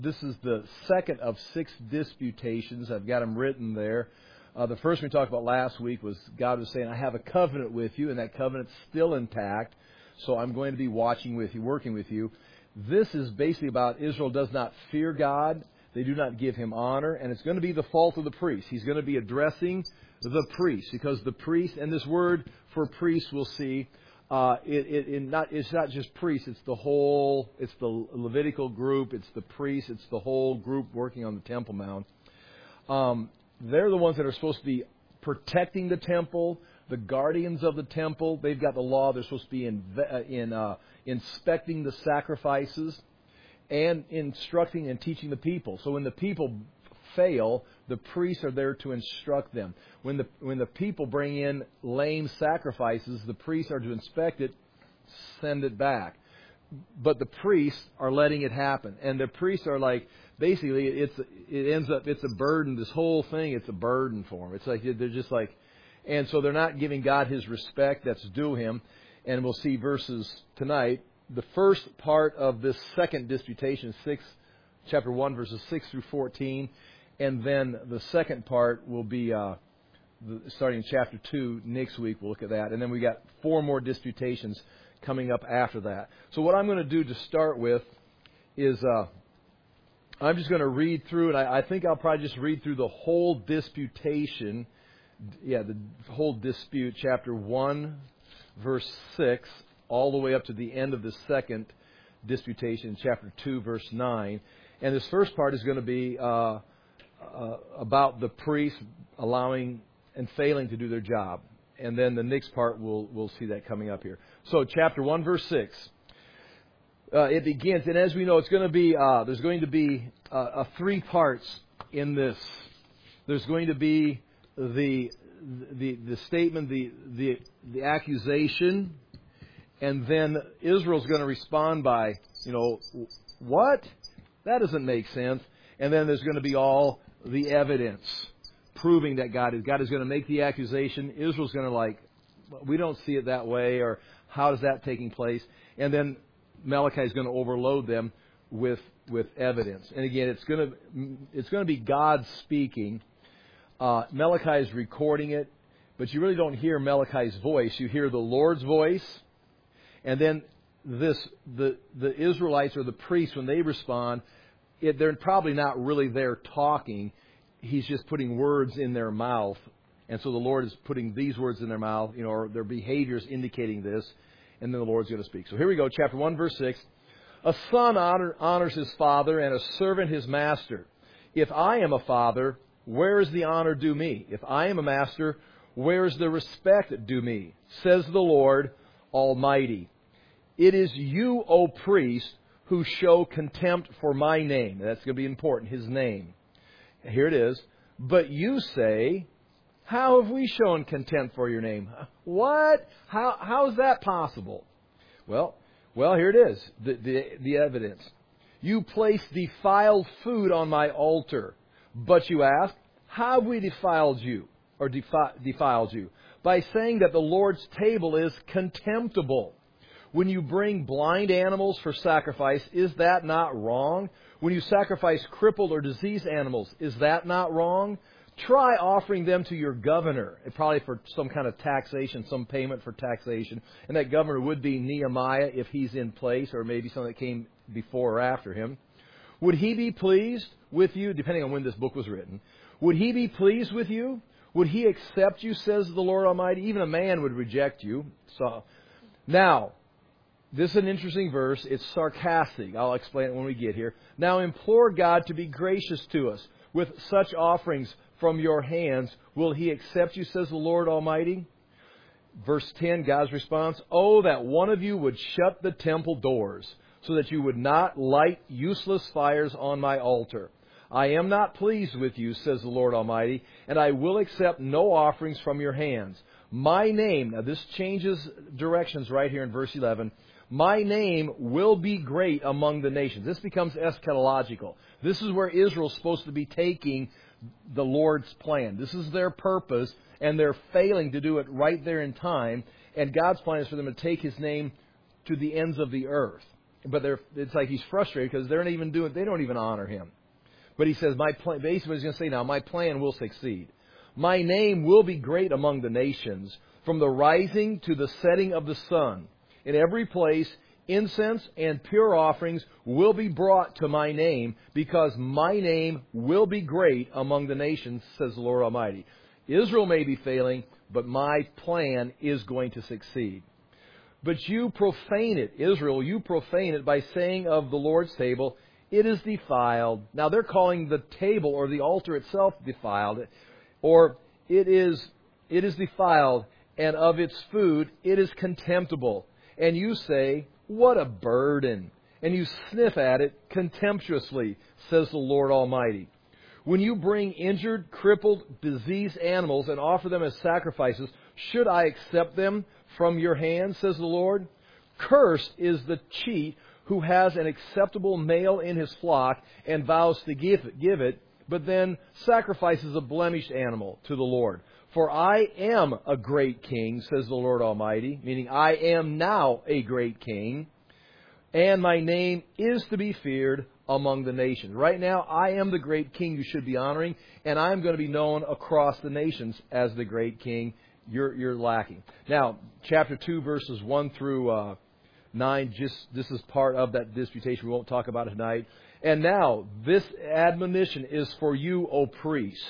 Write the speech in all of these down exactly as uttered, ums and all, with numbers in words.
This is the second of six disputations. I've got them written there. Uh, the first we talked about last week was God was saying, I have a covenant with you, and that covenant's still intact, so I'm going to be watching with you, working with you. This is basically about Israel does not fear God. They do not give Him honor, and it's going to be the fault of the priest. He's going to be addressing the priest, because the priest, and this word for priest we'll see, Uh, it, it, it not, it's not just priests, it's the whole, it's the Levitical group, it's the priests, it's the whole group working on the Temple Mount. Um, they're the ones that are supposed to be protecting the temple, the guardians of the temple. They've got the law. They're supposed to be in, in uh, inspecting the sacrifices and instructing and teaching the people. So when the people fail, the priests are there to instruct them. When the when the people bring in lame sacrifices, the priests are to inspect it, send it back. But the priests are letting it happen, and the priests are like, basically, it's it ends up it's a burden. This whole thing, it's a burden for them. It's like they're just like, and so they're not giving God His respect that's due Him. And we'll see verses tonight. The first part of this second disputation, six, chapter one, verses six through fourteen. And then the second part will be uh, the, starting in chapter two next week. We'll look at that. And then we got four more disputations coming up after that. So what I'm going to do to start with is uh, I'm just going to read through, and I, I think I'll probably just read through the whole disputation. Yeah, the whole dispute, chapter one, verse six, all the way up to the end of the second disputation, chapter two, verse nine. And this first part is going to be Uh, Uh, about the priests allowing and failing to do their job. And then the next part, we'll, we'll see that coming up here. So chapter one, verse six. Uh, it begins, and as we know, it's going to be, uh, there's going to be uh, uh, three parts in this. There's going to be the the the statement, the the the accusation, and then Israel's going to respond by, you know, what? That doesn't make sense. And then there's going to be all the evidence proving that God is. God is going to make the accusation. Israel's going to like, we don't see it that way, or how is that taking place? And then Malachi is going to overload them with with evidence. And again, it's going to it's going to be God speaking. Uh, Malachi is recording it, but you really don't hear Malachi's voice. You hear the Lord's voice, and then this the the Israelites or the priests, when they respond, It, they're probably not really there talking. He's just putting words in their mouth. And so the Lord is putting these words in their mouth, you know, or their behaviors indicating this. And then the Lord's going to speak. So here we go, chapter one, verse six. A son honor, honors his father, and a servant his master. If I am a father, where is the honor due me? If I am a master, where is the respect due me? Says the Lord Almighty. It is you, O priest, who show contempt for my name. That's going to be important, His name. Here it is. But you say, how have we shown contempt for your name? What? How how is that possible? Well, well, here it is, the, the, the evidence. You place defiled food on my altar. But you ask, how have we defiled you, or defi- defiled you? By saying that the Lord's table is contemptible. When you bring blind animals for sacrifice, is that not wrong? When you sacrifice crippled or diseased animals, is that not wrong? Try offering them to your governor, probably for some kind of taxation, some payment for taxation. And that governor would be Nehemiah if he's in place, or maybe someone that came before or after him. Would he be pleased with you, depending on when this book was written? Would he be pleased with you? Would he accept you, says the Lord Almighty? Even a man would reject you. So, now, this is an interesting verse. It's sarcastic. I'll explain it when we get here. Now implore God to be gracious to us. With such offerings from your hands, will He accept you, says the Lord Almighty? Verse ten, God's response. Oh, that one of you would shut the temple doors, so that you would not light useless fires on my altar. I am not pleased with you, says the Lord Almighty, and I will accept no offerings from your hands. My name, now this changes directions right here in verse eleven. My name will be great among the nations. This becomes eschatological. This is where Israel's supposed to be taking the Lord's plan. This is their purpose, and they're failing to do it right there in time. And God's plan is for them to take His name to the ends of the earth. but they're, it's like he's frustrated because they're not even doing, they don't even honor him. But he says, my plan, basically what he's going to say now, my plan will succeed. My name will be great among the nations, from the rising to the setting of the sun. In every place, incense and pure offerings will be brought to my name, because my name will be great among the nations, says the Lord Almighty. Israel may be failing, but my plan is going to succeed. But you profane it, Israel, you profane it by saying of the Lord's table, it is defiled. Now they're calling the table or the altar itself defiled, or it is it is defiled, and of its food it is contemptible. And you say, what a burden! And you sniff at it contemptuously, says the Lord Almighty. When you bring injured, crippled, diseased animals and offer them as sacrifices, should I accept them from your hand, says the Lord? Cursed is the cheat who has an acceptable male in his flock and vows to give it, give it, but then sacrifices a blemished animal to the Lord. For I am a great king, says the Lord Almighty, meaning I am now a great king, and my name is to be feared among the nations. Right now, I am the great king you should be honoring, and I'm going to be known across the nations as the great king. You're, you're lacking. Now, chapter two, verses one through uh, nine, just this is part of that disputation. We won't talk about it tonight. And now, this admonition is for you, O priest.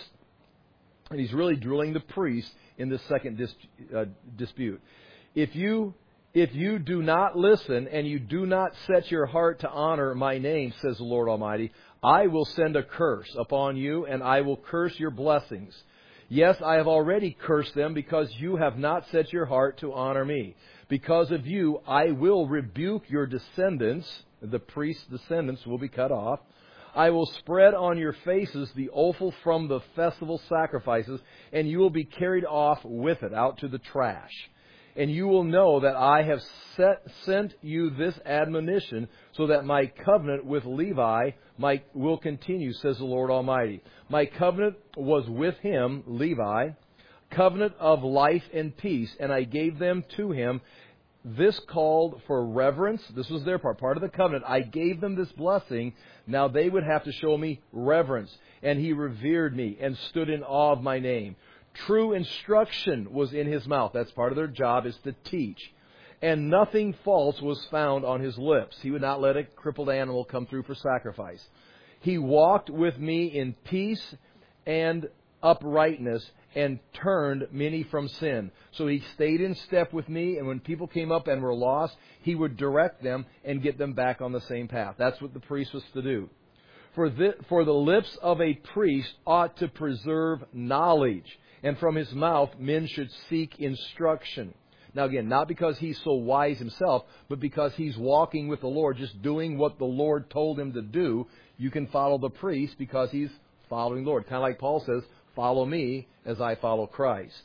And he's really drilling the priest in this second dis, uh, dispute. If you if you do not listen and you do not set your heart to honor my name, says the Lord Almighty, I will send a curse upon you, and I will curse your blessings. Yes, I have already cursed them because you have not set your heart to honor me. Because of you, I will rebuke your descendants. The priest's descendants will be cut off. I will spread on your faces the offal from the festival sacrifices, and you will be carried off with it out to the trash. And you will know that I have set, sent you this admonition, so that my covenant with Levi might, will continue, says the Lord Almighty. My covenant was with him, Levi, covenant of life and peace, and I gave them to him. This called for reverence. This was their part, part of the covenant. I gave them this blessing. Now they would have to show me reverence. And he revered me and stood in awe of my name. True instruction was in his mouth. That's part of their job, is to teach. And nothing false was found on his lips. He would not let a crippled animal come through for sacrifice. He walked with me in peace and uprightness, and turned many from sin. So he stayed in step with me, and when people came up and were lost, he would direct them and get them back on the same path. That's what the priest was to do. For the, for the lips of a priest ought to preserve knowledge, and from his mouth men should seek instruction. Now again, not because he's so wise himself, but because he's walking with the Lord, just doing what the Lord told him to do. You can follow the priest because he's following the Lord. Kind of like Paul says, follow me as I follow Christ.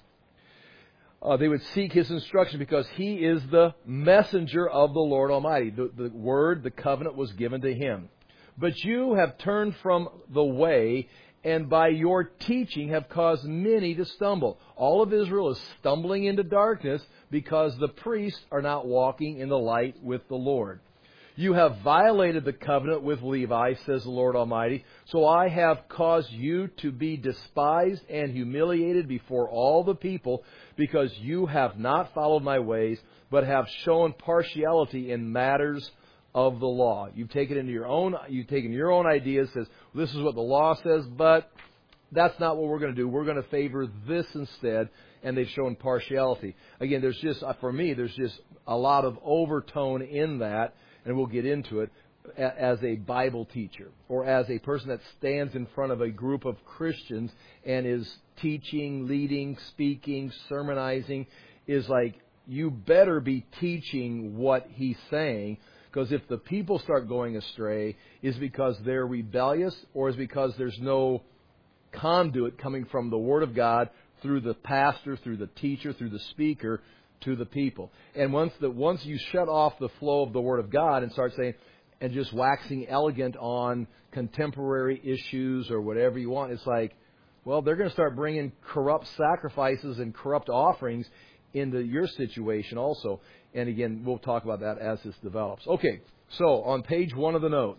Uh, they would seek his instruction because he is the messenger of the Lord Almighty. The, the word, the covenant was given to him. But you have turned from the way, and by your teaching have caused many to stumble. All of Israel is stumbling into darkness because the priests are not walking in the light with the Lord. You have violated the covenant with Levi, says the Lord Almighty, so I have caused you to be despised and humiliated before all the people, because you have not followed my ways, but have shown partiality in matters of the law. You've taken into your own, you've taken your own ideas, says this is what the law says, but that's not what we're going to do. We're going to favor this instead, and they've shown partiality. Again, there's just, for me, there's just a lot of overtone in that. And we'll get into it, as a Bible teacher or as a person that stands in front of a group of Christians and is teaching, leading, speaking, sermonizing, is like, you better be teaching what he's saying, because if the people start going astray, is because they're rebellious or is because there's no conduit coming from the Word of God through the pastor, through the teacher, through the speaker, to the people. And once the once you shut off the flow of the Word of God and start saying, and just waxing elegant on contemporary issues or whatever you want, it's like, well, they're going to start bringing corrupt sacrifices and corrupt offerings into your situation also. And again, we'll talk about that as this develops. Okay, So, on page one of the notes,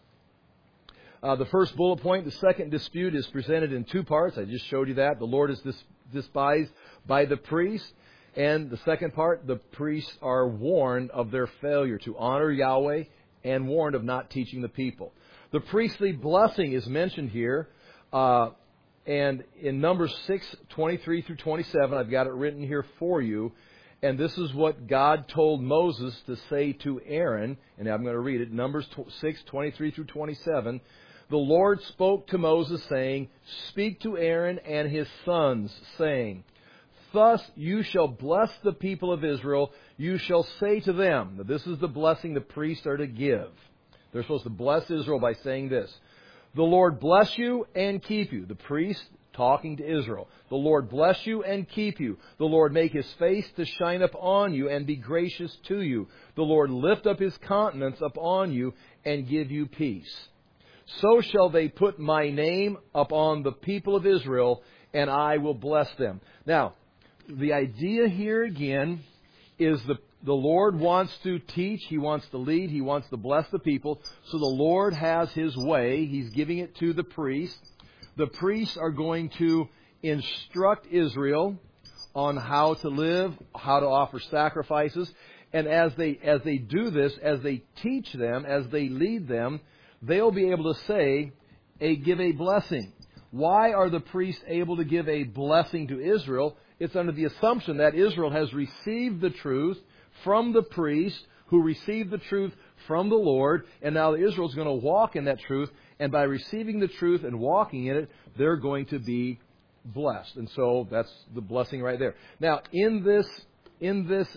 uh, the first bullet point, the second dispute, is presented in two parts. I just showed you that. The Lord is dis- despised by the priest. And the second part, the priests are warned of their failure to honor Yahweh and warned of not teaching the people. The priestly blessing is mentioned here. Uh, and in Numbers six, twenty-three through twenty-seven, I've got it written here for you. And this is what God told Moses to say to Aaron. And I'm going to read it. Numbers six, twenty-three through twenty-seven. The Lord spoke to Moses, saying, "Speak to Aaron and his sons, saying, Thus you shall bless the people of Israel. You shall say to them," that this is the blessing the priests are to give. They're supposed to bless Israel by saying this: "The Lord bless you and keep you." The priest talking to Israel. "The Lord bless you and keep you. The Lord make His face to shine upon you and be gracious to you. The Lord lift up His countenance upon you and give you peace. So shall they put my name upon the people of Israel, and I will bless them." Now, the idea here again is the, the Lord wants to teach, He wants to lead, He wants to bless the people. So the Lord has His way. He's giving it to the priests. The priests are going to instruct Israel on how to live, how to offer sacrifices. And as they, as they do this, as they teach them, as they lead them, they'll be able to say, a, give a blessing. Why are the priests able to give a blessing to Israel? It's under the assumption that Israel has received the truth from the priest, who received the truth from the Lord, and now Israel's going to walk in that truth, and by receiving the truth and walking in it, they're going to be blessed. And so that's the blessing right there. Now, in this, in this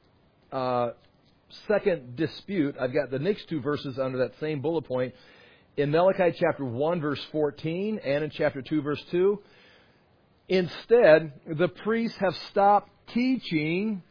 uh, second dispute, I've got the next two verses under that same bullet point. In Malachi chapter one, verse fourteen, and in chapter two, verse two, instead, the priests have stopped teaching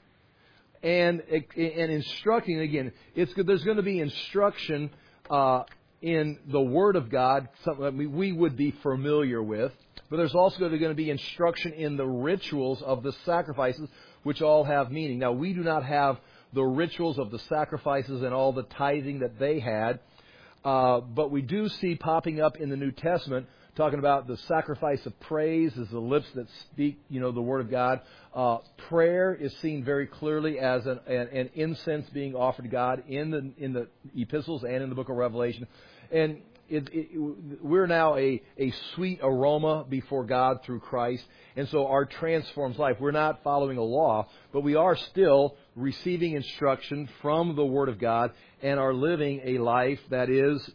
and, and instructing. Again, it's, there's going to be instruction uh, in the Word of God, something that we, we would be familiar with. But there's also going to be instruction in the rituals of the sacrifices, which all have meaning. Now, we do not have the rituals of the sacrifices and all the tithing that they had. Uh, but we do see popping up in the New Testament, talking about the sacrifice of praise as the lips that speak, you know, the Word of God. Uh, prayer is seen very clearly as an, an, an incense being offered to God in the in the epistles and in the book of Revelation. And it, it, we're now a, a sweet aroma before God through Christ. And so our transforms life. We're not following a law, but we are still receiving instruction from the Word of God and are living a life that is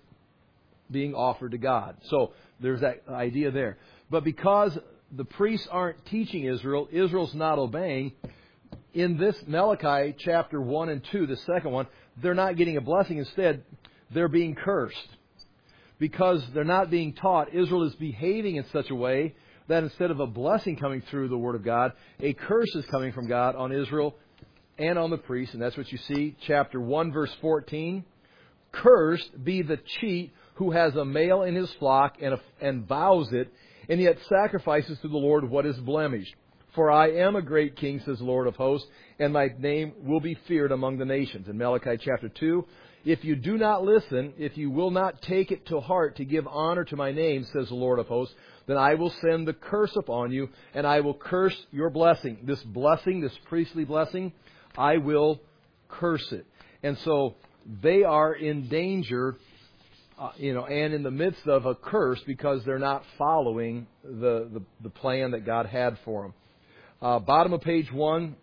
being offered to God. So there's that idea there. But because the priests aren't teaching Israel, Israel's not obeying, in this Malachi chapter one and two, the second one, they're not getting a blessing. Instead, they're being cursed. Because they're not being taught, Israel is behaving in such a way that instead of a blessing coming through the Word of God, a curse is coming from God on Israel and on the priests. And that's what you see. Chapter one, verse fourteen. "Cursed be the cheat who has a male in his flock and, a, and vows it, and yet sacrifices to the Lord what is blemished. For I am a great king, says the Lord of hosts, and my name will be feared among the nations." In Malachi chapter two, "If you do not listen, if you will not take it to heart to give honor to my name, says the Lord of hosts, then I will send the curse upon you, and I will curse your blessing." This blessing, this priestly blessing, I will curse it. And so they are in danger, uh, you know, and in the midst of a curse because they're not following the, the, the plan that God had for them. Uh, bottom of page one,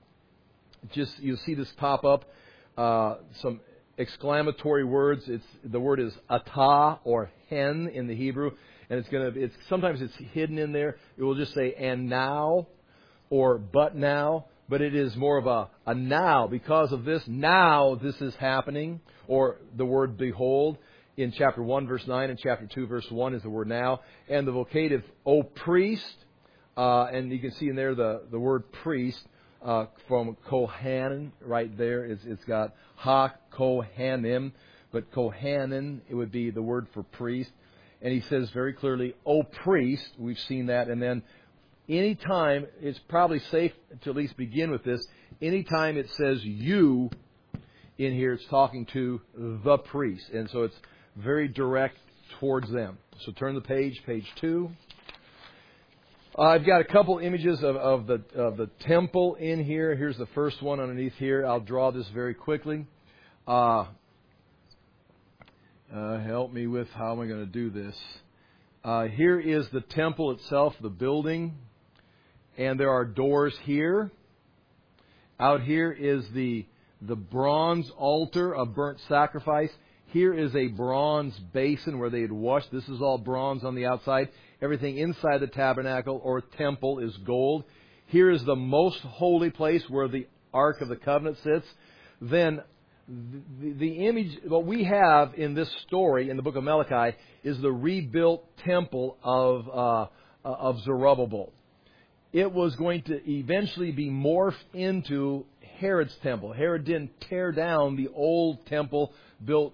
just you'll see this pop up. Uh, some exclamatory words. It's the word is atah or hen in the Hebrew, and it's gonna. It's sometimes it's hidden in there. It will just say "and now" or "but now," but it is more of a a now because of this. Now this is happening. Or the word "behold" in chapter one verse nine and chapter two verse one is the word "now," and the vocative "O priest," uh, and you can see in there the the word "priest." Uh, from Kohanim, right there, it's, it's got Ha Kohanim, but Kohanim, it would be the word for priest. And he says very clearly, "O priest," we've seen that. And then anytime, it's probably safe to at least begin with this, anytime it says "you" in here, it's talking to the priest. And so it's very direct towards them. So turn the page, page two. Uh, I've got a couple images of, of the of the temple in here. Here's the first one underneath here. I'll draw this very quickly. Uh, uh, help me with how am I going to do this? Uh, here is the temple itself, the building, and there are doors here. Out here is the the bronze altar of burnt sacrifice. Here is a bronze basin where they had washed. This is all bronze on the outside. Everything inside the tabernacle or temple is gold. Here is the most holy place where the Ark of the Covenant sits. Then the, the image, what we have in this story in the book of Malachi is the rebuilt temple of, uh, of Zerubbabel. It was going to eventually be morphed into Herod's temple. Herod didn't tear down the old temple built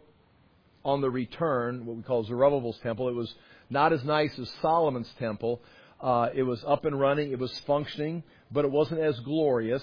on the return, what we call Zerubbabel's temple. It was not as nice as Solomon's temple. Uh, it was up and running. It was functioning, but it wasn't as glorious.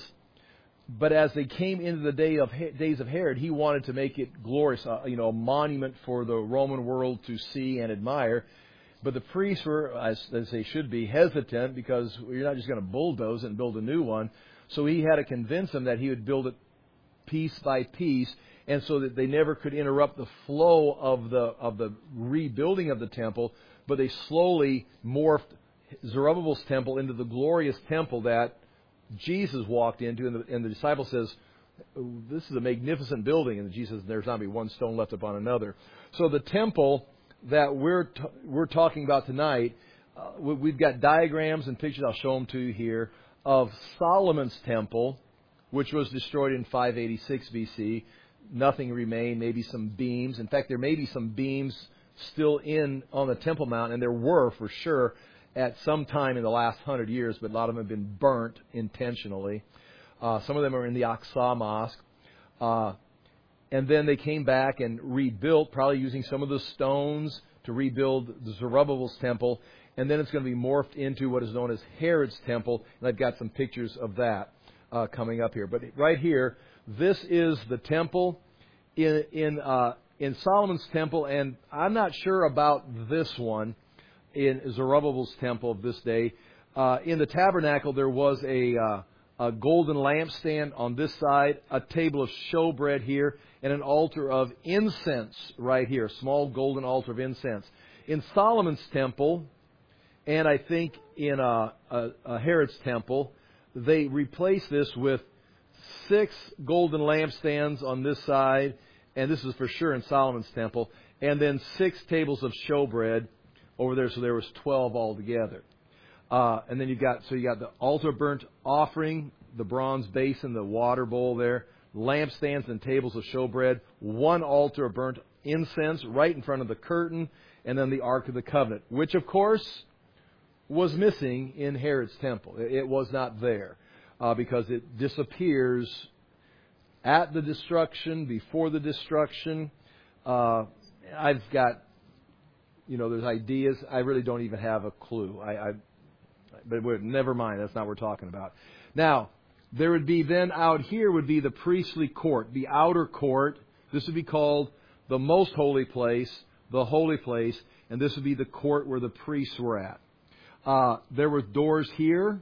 But as they came into the day of days of Herod, he wanted to make it glorious, uh, you know, a monument for the Roman world to see and admire. But the priests were, as, as they should be, hesitant because you're not just going to bulldoze and build a new one. So he had to convince them that he would build it piece by piece, and so that they never could interrupt the flow of the of the rebuilding of the temple. But they slowly morphed Zerubbabel's temple into the glorious temple that Jesus walked into, and the, and the disciple says, "This is a magnificent building," and Jesus says, "There's not be one stone left upon another." So the temple that we're t- we're talking about tonight, uh, we've got diagrams and pictures. I'll show them to you here of Solomon's temple, which was destroyed in five eighty-six B C. Nothing remained, maybe some beams. In fact, there may be some beams still in on the Temple Mount, and there were for sure at some time in the last hundred years, but a lot of them have been burnt intentionally. Uh, some of them are in the Aqsa Mosque. Uh, and then they came back and rebuilt, probably using some of the stones to rebuild the Zerubbabel's temple. And then it's going to be morphed into what is known as Herod's temple. And I've got some pictures of that uh, coming up here. But right here, this is the temple in in uh, in Solomon's temple, and I'm not sure about this one in Zerubbabel's temple of this day. Uh, in the tabernacle, there was a, uh, a golden lampstand on this side, a table of showbread here, and an altar of incense right here, a small golden altar of incense. In Solomon's temple, and I think in uh, uh, uh, Herod's temple, they replaced this with six golden lampstands on this side, and this is for sure in Solomon's temple, and then six tables of showbread over there, so there was twelve altogether. Uh, and then you got so you got the altar burnt offering, the bronze basin, the water bowl there, lampstands and tables of showbread, one altar of burnt incense right in front of the curtain, and then the Ark of the Covenant, which of course was missing in Herod's temple. It was not there uh, because it disappears at the destruction, before the destruction. Uh, I've got, you know, there's ideas. I really don't even have a clue. I, I but we're, never mind. That's not what we're talking about. Now, there would be then out here would be the priestly court, the outer court. This would be called the most holy place, the holy place, and this would be the court where the priests were at. Uh, there were doors here.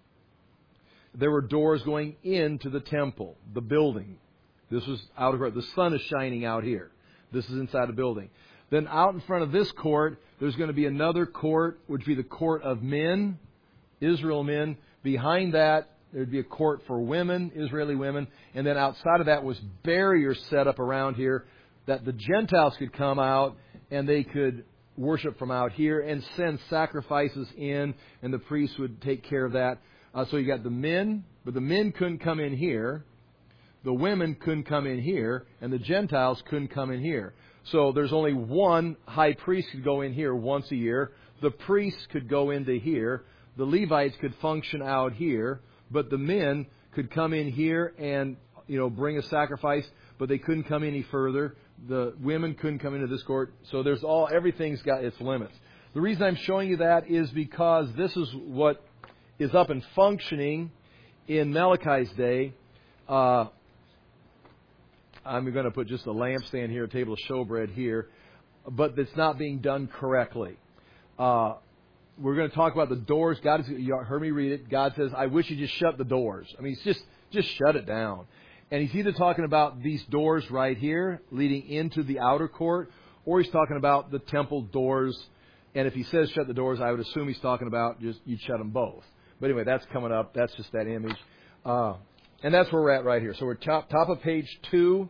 There were doors going into the temple, the building. This was outer court. The sun is shining out here. This is inside the building. Then out in front of this court, there's going to be another court, which would be the court of men, Israel men. Behind that, there'd be a court for women, Israeli women. And then outside of that was barriers set up around here that the Gentiles could come out and they could worship from out here and send sacrifices in, and the priests would take care of that. Uh, so you got the men, but the men couldn't come in here. The women couldn't come in here, and the Gentiles couldn't come in here. So there's only one high priest could go in here once a year. The priests could go into here. The Levites could function out here, but the men could come in here and, you know, bring a sacrifice, but they couldn't come any further. The women couldn't come into this court. So there's all, everything's got its limits. The reason I'm showing you that is because this is what is up and functioning in Malachi's day. Uh, I'm going to put just a lampstand here, a table of showbread here, but it's not being done correctly. Uh, we're going to talk about the doors. God is, you heard me read it. God says, I wish you just shut the doors. I mean, it's just, just shut it down. And he's either talking about these doors right here leading into the outer court, or he's talking about the temple doors. And if he says shut the doors, I would assume he's talking about just you shut them both. But anyway, that's coming up. That's just that image. Uh, and that's where we're at right here. So we're top, top of page two.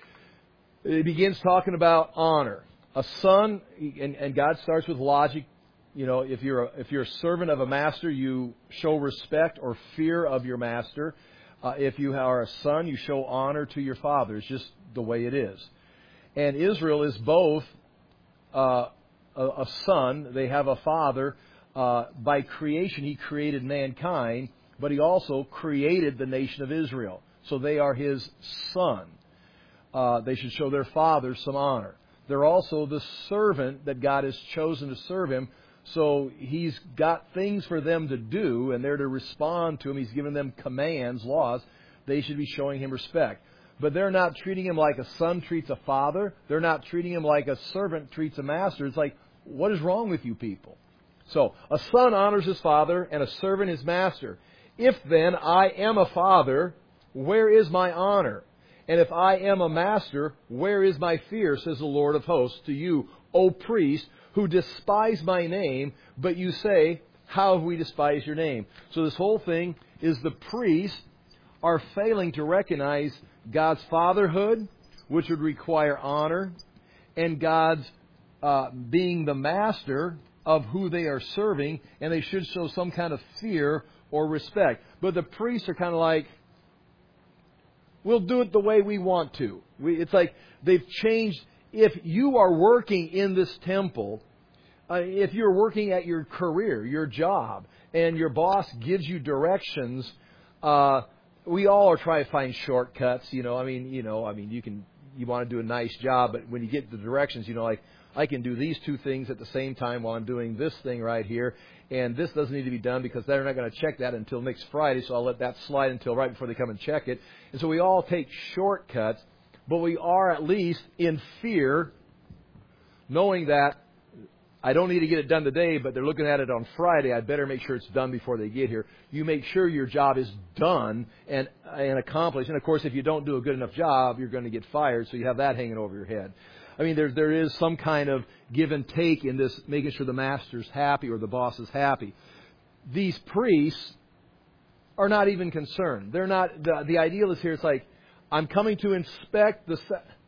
It begins talking about honor. A son, and, and God starts with logic. You know, if you're a, if you're a servant of a master, you show respect or fear of your master. Uh, if you are a son, you show honor to your father. It's just the way it is. And Israel is both uh, a, a son. They have a father. Uh, by creation, he created mankind, but he also created the nation of Israel. So they are his son. Uh, they should show their father some honor. They're also the servant that God has chosen to serve him. So he's got things for them to do, and they're to respond to him. He's given them commands, laws. They should be showing him respect. But they're not treating him like a son treats a father. They're not treating him like a servant treats a master. It's like, what is wrong with you people? So, a son honors his father, and a servant his master. If then I am a father, where is my honor? And if I am a master, where is my fear, says the Lord of hosts, to you, O priest, who despise my name, but you say, how have we despised your name? So this whole thing is the priests are failing to recognize God's fatherhood, which would require honor, and God's uh, being the master of who they are serving, and they should show some kind of fear or respect. But the priests are kind of like, we'll do it the way we want to. We, it's like they've changed. If you are working in this temple, uh, if you're working at your career, your job, and your boss gives you directions, uh, we all are trying to find shortcuts. You know, I mean, you know, I mean, you can, you want to do a nice job, but when you get the directions, you know, like, I can do these two things at the same time while I'm doing this thing right here. And this doesn't need to be done because they're not going to check that until next Friday, so I'll let that slide until right before they come and check it. And so we all take shortcuts, but we are at least in fear, knowing that I don't need to get it done today, but they're looking at it on Friday. I better make sure it's done before they get here. You make sure your job is done and, and accomplished. And, of course, if you don't do a good enough job, you're going to get fired, so you have that hanging over your head. I mean, there there is some kind of give and take in this, making sure the master's happy or the boss is happy. These priests are not even concerned. They're not. The, the ideal is here. It's like, I'm coming to inspect the.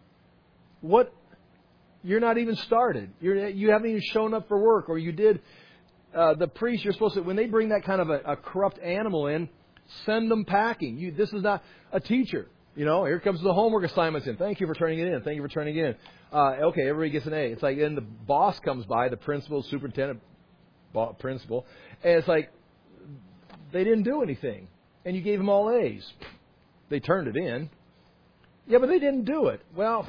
What? You're not even started. You're you haven't even shown up for work, or you did. Uh, the priest, you're supposed to, when they bring that kind of a, a corrupt animal in, send them packing. You, this is not a teacher. You know, here comes the homework assignments in. Thank you for turning it in. Thank you for turning it in. Uh, okay, everybody gets an A. It's like, then the boss comes by, the principal, superintendent, bo- principal, and it's like, they didn't do anything. And you gave them all A's. They turned it in. Yeah, but they didn't do it. Well,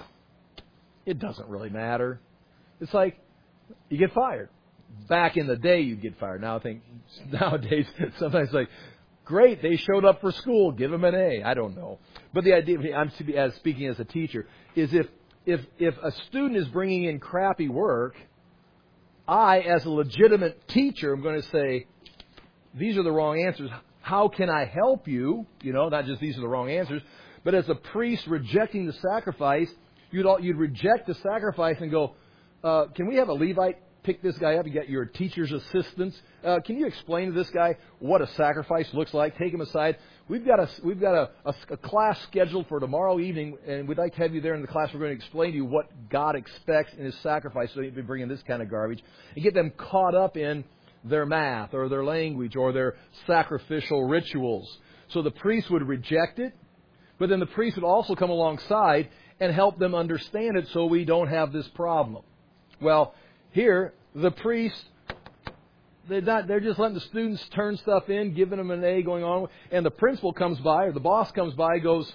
it doesn't really matter. It's like, you get fired. Back in the day, you'd get fired. Now I think, nowadays, sometimes it's like, great, they showed up for school. Give them an A. I don't know. But the idea, I'm as speaking as a teacher, is if if if a student is bringing in crappy work, I, as a legitimate teacher, am going to say, these are the wrong answers. How can I help you? You know, not just these are the wrong answers, but as a priest rejecting the sacrifice, you'd all, you'd reject the sacrifice and go, uh, can we have a Levite pick this guy up? You got your teacher's assistants. Uh, can you explain to this guy what a sacrifice looks like? Take him aside. We've got a we've got a, a, a class scheduled for tomorrow evening, and we'd like to have you there in the class. We're going to explain to you what God expects in His sacrifice, so you'd be bringing this kind of garbage and get them caught up in their math or their language or their sacrificial rituals. So the priest would reject it, but then the priest would also come alongside and help them understand it, so we don't have this problem. Well, here, the priests, they're, not, they're just letting the students turn stuff in, giving them an A going on. And the principal comes by, or the boss comes by, goes,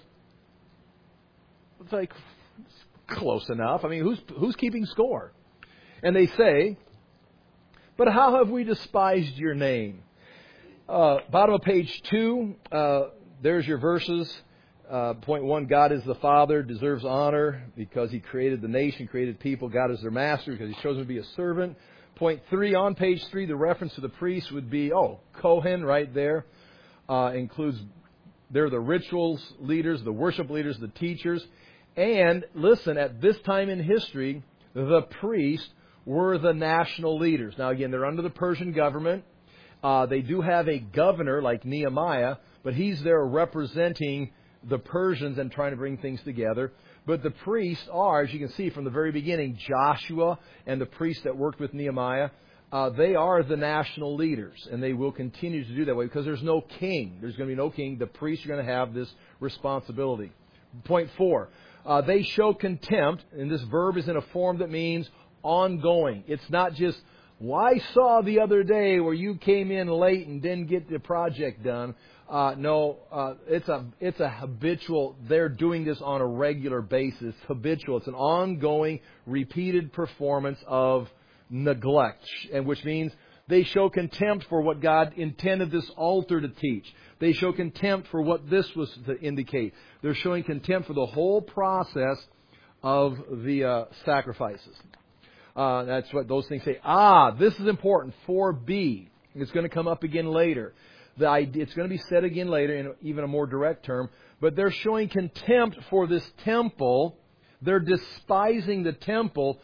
it's like, close enough. I mean, who's who's keeping score? And they say, but how have we despised your name? Uh, bottom of page two, uh, there's your verses. uh, point one, God is the Father, deserves honor because He created the nation, created people. God is their master because He's chosen to be a servant. Point three, on page three, the reference to the priest would be, oh, Kohen right there. Uh, includes, they're the rituals leaders, the worship leaders, the teachers. And listen, at this time in history, the priests were the national leaders. Now again, they're under the Persian government. Uh, they do have a governor like Nehemiah, but he's there representing the Persians and trying to bring things together. But the priests are, as you can see from the very beginning, Joshua and the priests that worked with Nehemiah, uh, they are the national leaders, and they will continue to do that way because there's no king. There's going to be no king. The priests are going to have this responsibility. Point four, uh, they show contempt, and this verb is in a form that means ongoing. It's not just, well, I saw the other day where you came in late and didn't get the project done. Uh, no, uh, it's a it's a habitual. They're doing this on a regular basis. Habitual. It's an ongoing, repeated performance of neglect, and which means they show contempt for what God intended this altar to teach. They show contempt for what this was to indicate. They're showing contempt for the whole process of the uh, sacrifices. Uh, that's what those things say. Ah, this is important. four B. It's going to come up again later. The idea, it's going to be said again later in even a more direct term. But they're showing contempt for this temple. They're despising the temple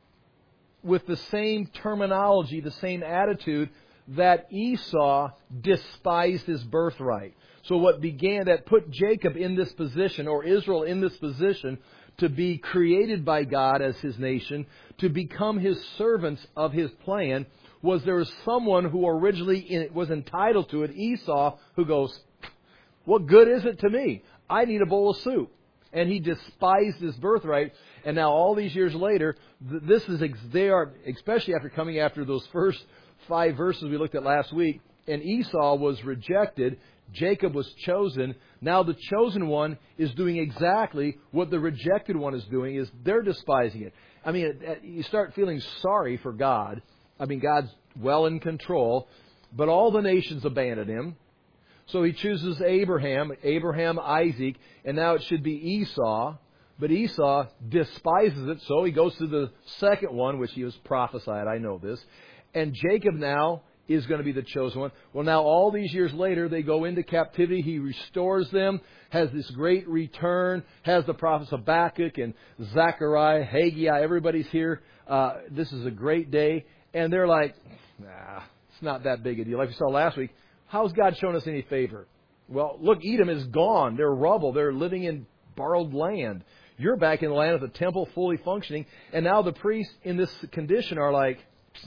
with the same terminology, the same attitude that Esau despised his birthright. So what began, that put Jacob in this position, or Israel in this position, to be created by God as His nation, to become His servants of His plan, was there was someone who originally in, was entitled to it, Esau, who goes, what good is it to me? I need a bowl of soup. And he despised his birthright. And now all these years later, th- this is ex- they are, especially after coming after those first five verses we looked at last week, and Esau was rejected, Jacob was chosen. Now the chosen one is doing exactly what the rejected one is doing, is they're despising it. I mean, it, it, you start feeling sorry for God. I mean, God's well in control, but all the nations abandoned Him. So He chooses Abraham, Abraham, Isaac, and now it should be Esau. But Esau despises it, so he goes to the second one, which he was prophesied. I know this. And Jacob now is going to be the chosen one. Well, now all these years later, they go into captivity. He restores them, has this great return, has the prophets Habakkuk and Zechariah, Haggai, everybody's here. Uh, this is a great day. And they're like, nah, it's not that big a deal. Like we saw last week, how's God shown us any favor? Well, look, Edom is gone. They're rubble. They're living in borrowed land. You're back in the land of the temple fully functioning. And now the priests in this condition are like,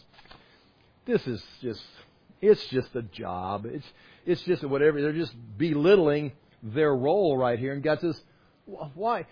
this is just, it's just a job. It's it's just whatever. They're just belittling their role right here. And God says, why?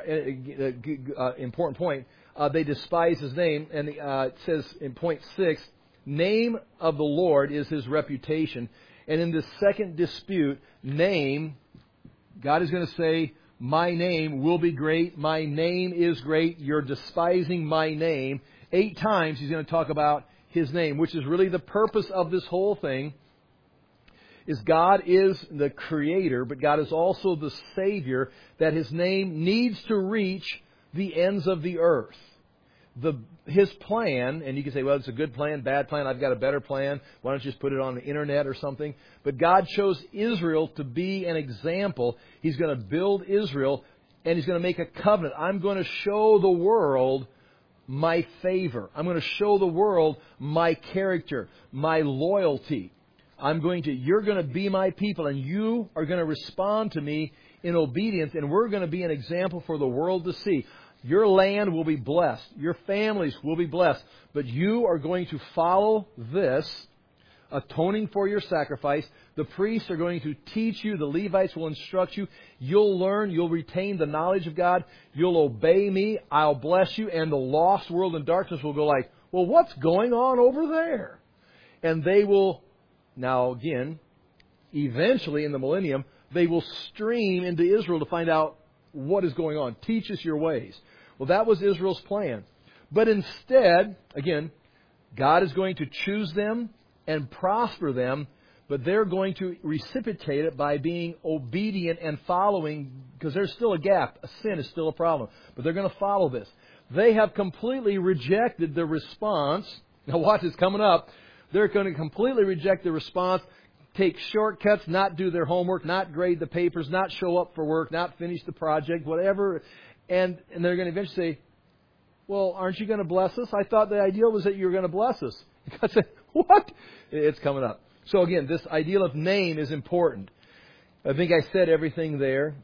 Uh, important point. Uh, they despise His name. And uh, it says in point six, name of the Lord is His reputation. And in this second dispute, name, God is going to say, my name will be great. My name is great. You're despising my name. Eight times He's going to talk about His name, which is really the purpose of this whole thing, is God is the Creator, but God is also the Savior, that His name needs to reach the ends of the earth. The His plan, and you can say, well, it's a good plan, bad plan, I've got a better plan, why don't you just put it on the internet or something? But God chose Israel to be an example. He's going to build Israel, and He's going to make a covenant. I'm going to show the world my favor. I'm going to show the world my character, my loyalty. I'm going to, you're going to be my people, and you are going to respond to me in obedience, and we're going to be an example for the world to see. Your land will be blessed. Your families will be blessed. But you are going to follow this, atoning for your sacrifice. The priests are going to teach you. The Levites will instruct you. You'll learn. You'll retain the knowledge of God. You'll obey me. I'll bless you. And the lost world and darkness will go like, well, what's going on over there? And they will, now again, eventually in the millennium, they will stream into Israel to find out what is going on. Teach us your ways. Well, that was Israel's plan. But instead, again, God is going to choose them and prosper them. but they're going to reciprocate it by being obedient and following, because there's still a gap. A sin is still a problem. But they're going to follow this. They have completely rejected the response. Now watch this coming up. They're going to completely reject the response, take shortcuts, not do their homework, not grade the papers, not show up for work, not finish the project, whatever. And, and they're going to eventually say, well, aren't you going to bless us? I thought the ideal was that you were going to bless us. God said, what? It's coming up. So again, this ideal of name is important. I think I said everything there.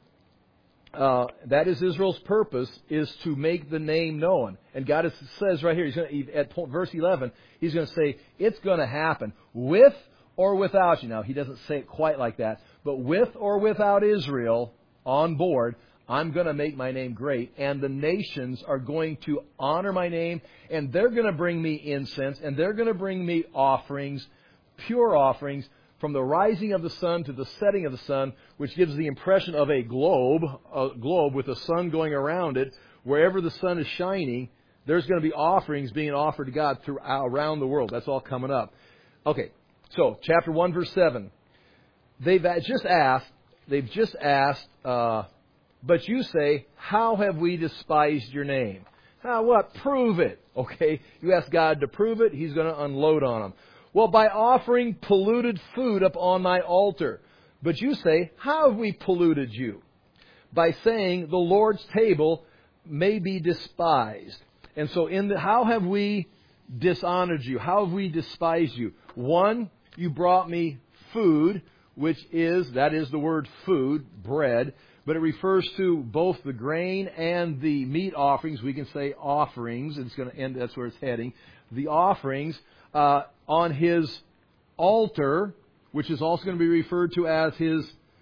Uh, that is Israel's purpose, is to make the name known. And God is, says right here, he's going to, at verse eleven, He's going to say, it's going to happen with or without you. Now, He doesn't say it quite like that, but with or without Israel on board, I'm going to make my name great, and the nations are going to honor my name, and they're going to bring me incense, and they're going to bring me offerings, pure offerings, from the rising of the sun to the setting of the sun, which gives the impression of a globe, a globe with the sun going around it. Wherever the sun is shining, there's going to be offerings being offered to God throughout around the world. That's all coming up. Okay, so chapter one, verse seven. They've just asked, they've just asked, uh, but you say, how have we despised your name? How what? Prove it. Okay, you ask God to prove it, He's going to unload on them. Well, by offering polluted food upon my altar. But you say, how have we polluted you? By saying the Lord's table may be despised. And so in the, how have we dishonored you? How have we despised you? One, you brought me food, which is, that is the word food, bread, but it refers to both the grain and the meat offerings. We can say offerings. It's going to end, that's where it's heading. The offerings uh, on His altar, which is also going to be referred to as His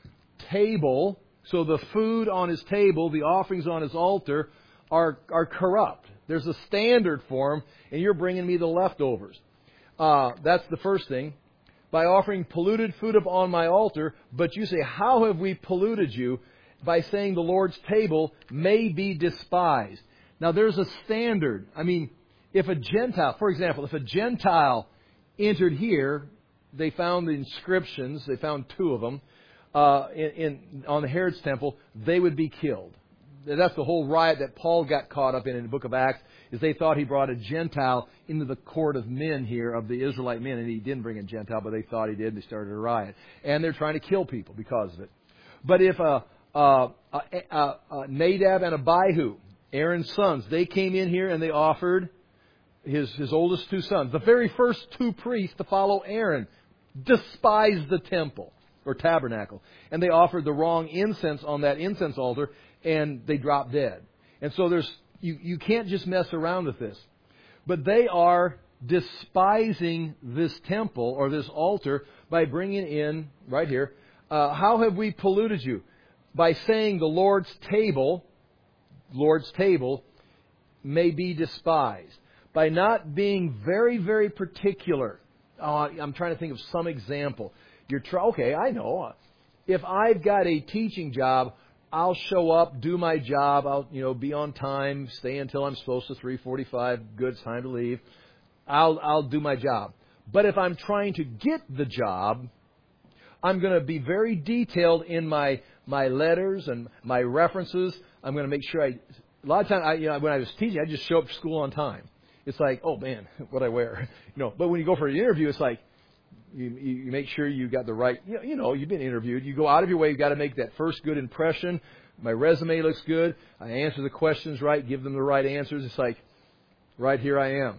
table. So the food on His table, the offerings on His altar are, are corrupt. There's a standard for them, and you're bringing me the leftovers. Uh, that's the first thing. By offering polluted food upon my altar, but you say, how have we polluted you? By saying the Lord's table may be despised. Now there's a standard. I mean, if a Gentile, for example, if a Gentile entered here, they found the inscriptions, they found two of them, uh, in, in on the Herod's temple, they would be killed. That's the whole riot that Paul got caught up in in the book of Acts, is they thought he brought a Gentile into the court of men here, of the Israelite men, and he didn't bring a Gentile, but they thought he did, and they started a riot. And they're trying to kill people because of it. But if a, a, a, a, a Nadab and Abihu, Aaron's sons, they came in here and they offered his, his oldest two sons, the very first two priests to follow Aaron, despised the temple or tabernacle. And they offered the wrong incense on that incense altar, and they dropped dead. And so there's you, you can't just mess around with this. But they are despising this temple or this altar by bringing in, right here, uh, how have we polluted you? By saying the Lord's table, Lord's table, may be despised. By not being very, very particular. Uh, I'm trying to think of some example. You're try- okay, I know. If I've got a teaching job, I'll show up, do my job, I'll you know be on time, stay until I'm supposed to, three forty-five, good, it's time to leave. I'll I'll do my job. But if I'm trying to get the job, I'm going to be very detailed in my my letters and my references. I'm going to make sure I. A lot of times, I, you know, when I was teaching, I just show up to school on time. It's like, oh man, what I wear, you know. But when you go for an interview, it's like you, you make sure you got the right. You know, you know, you've been interviewed. You go out of your way. You got to make that first good impression. My resume looks good. I answer the questions right. Give them the right answers. It's like, right here I am.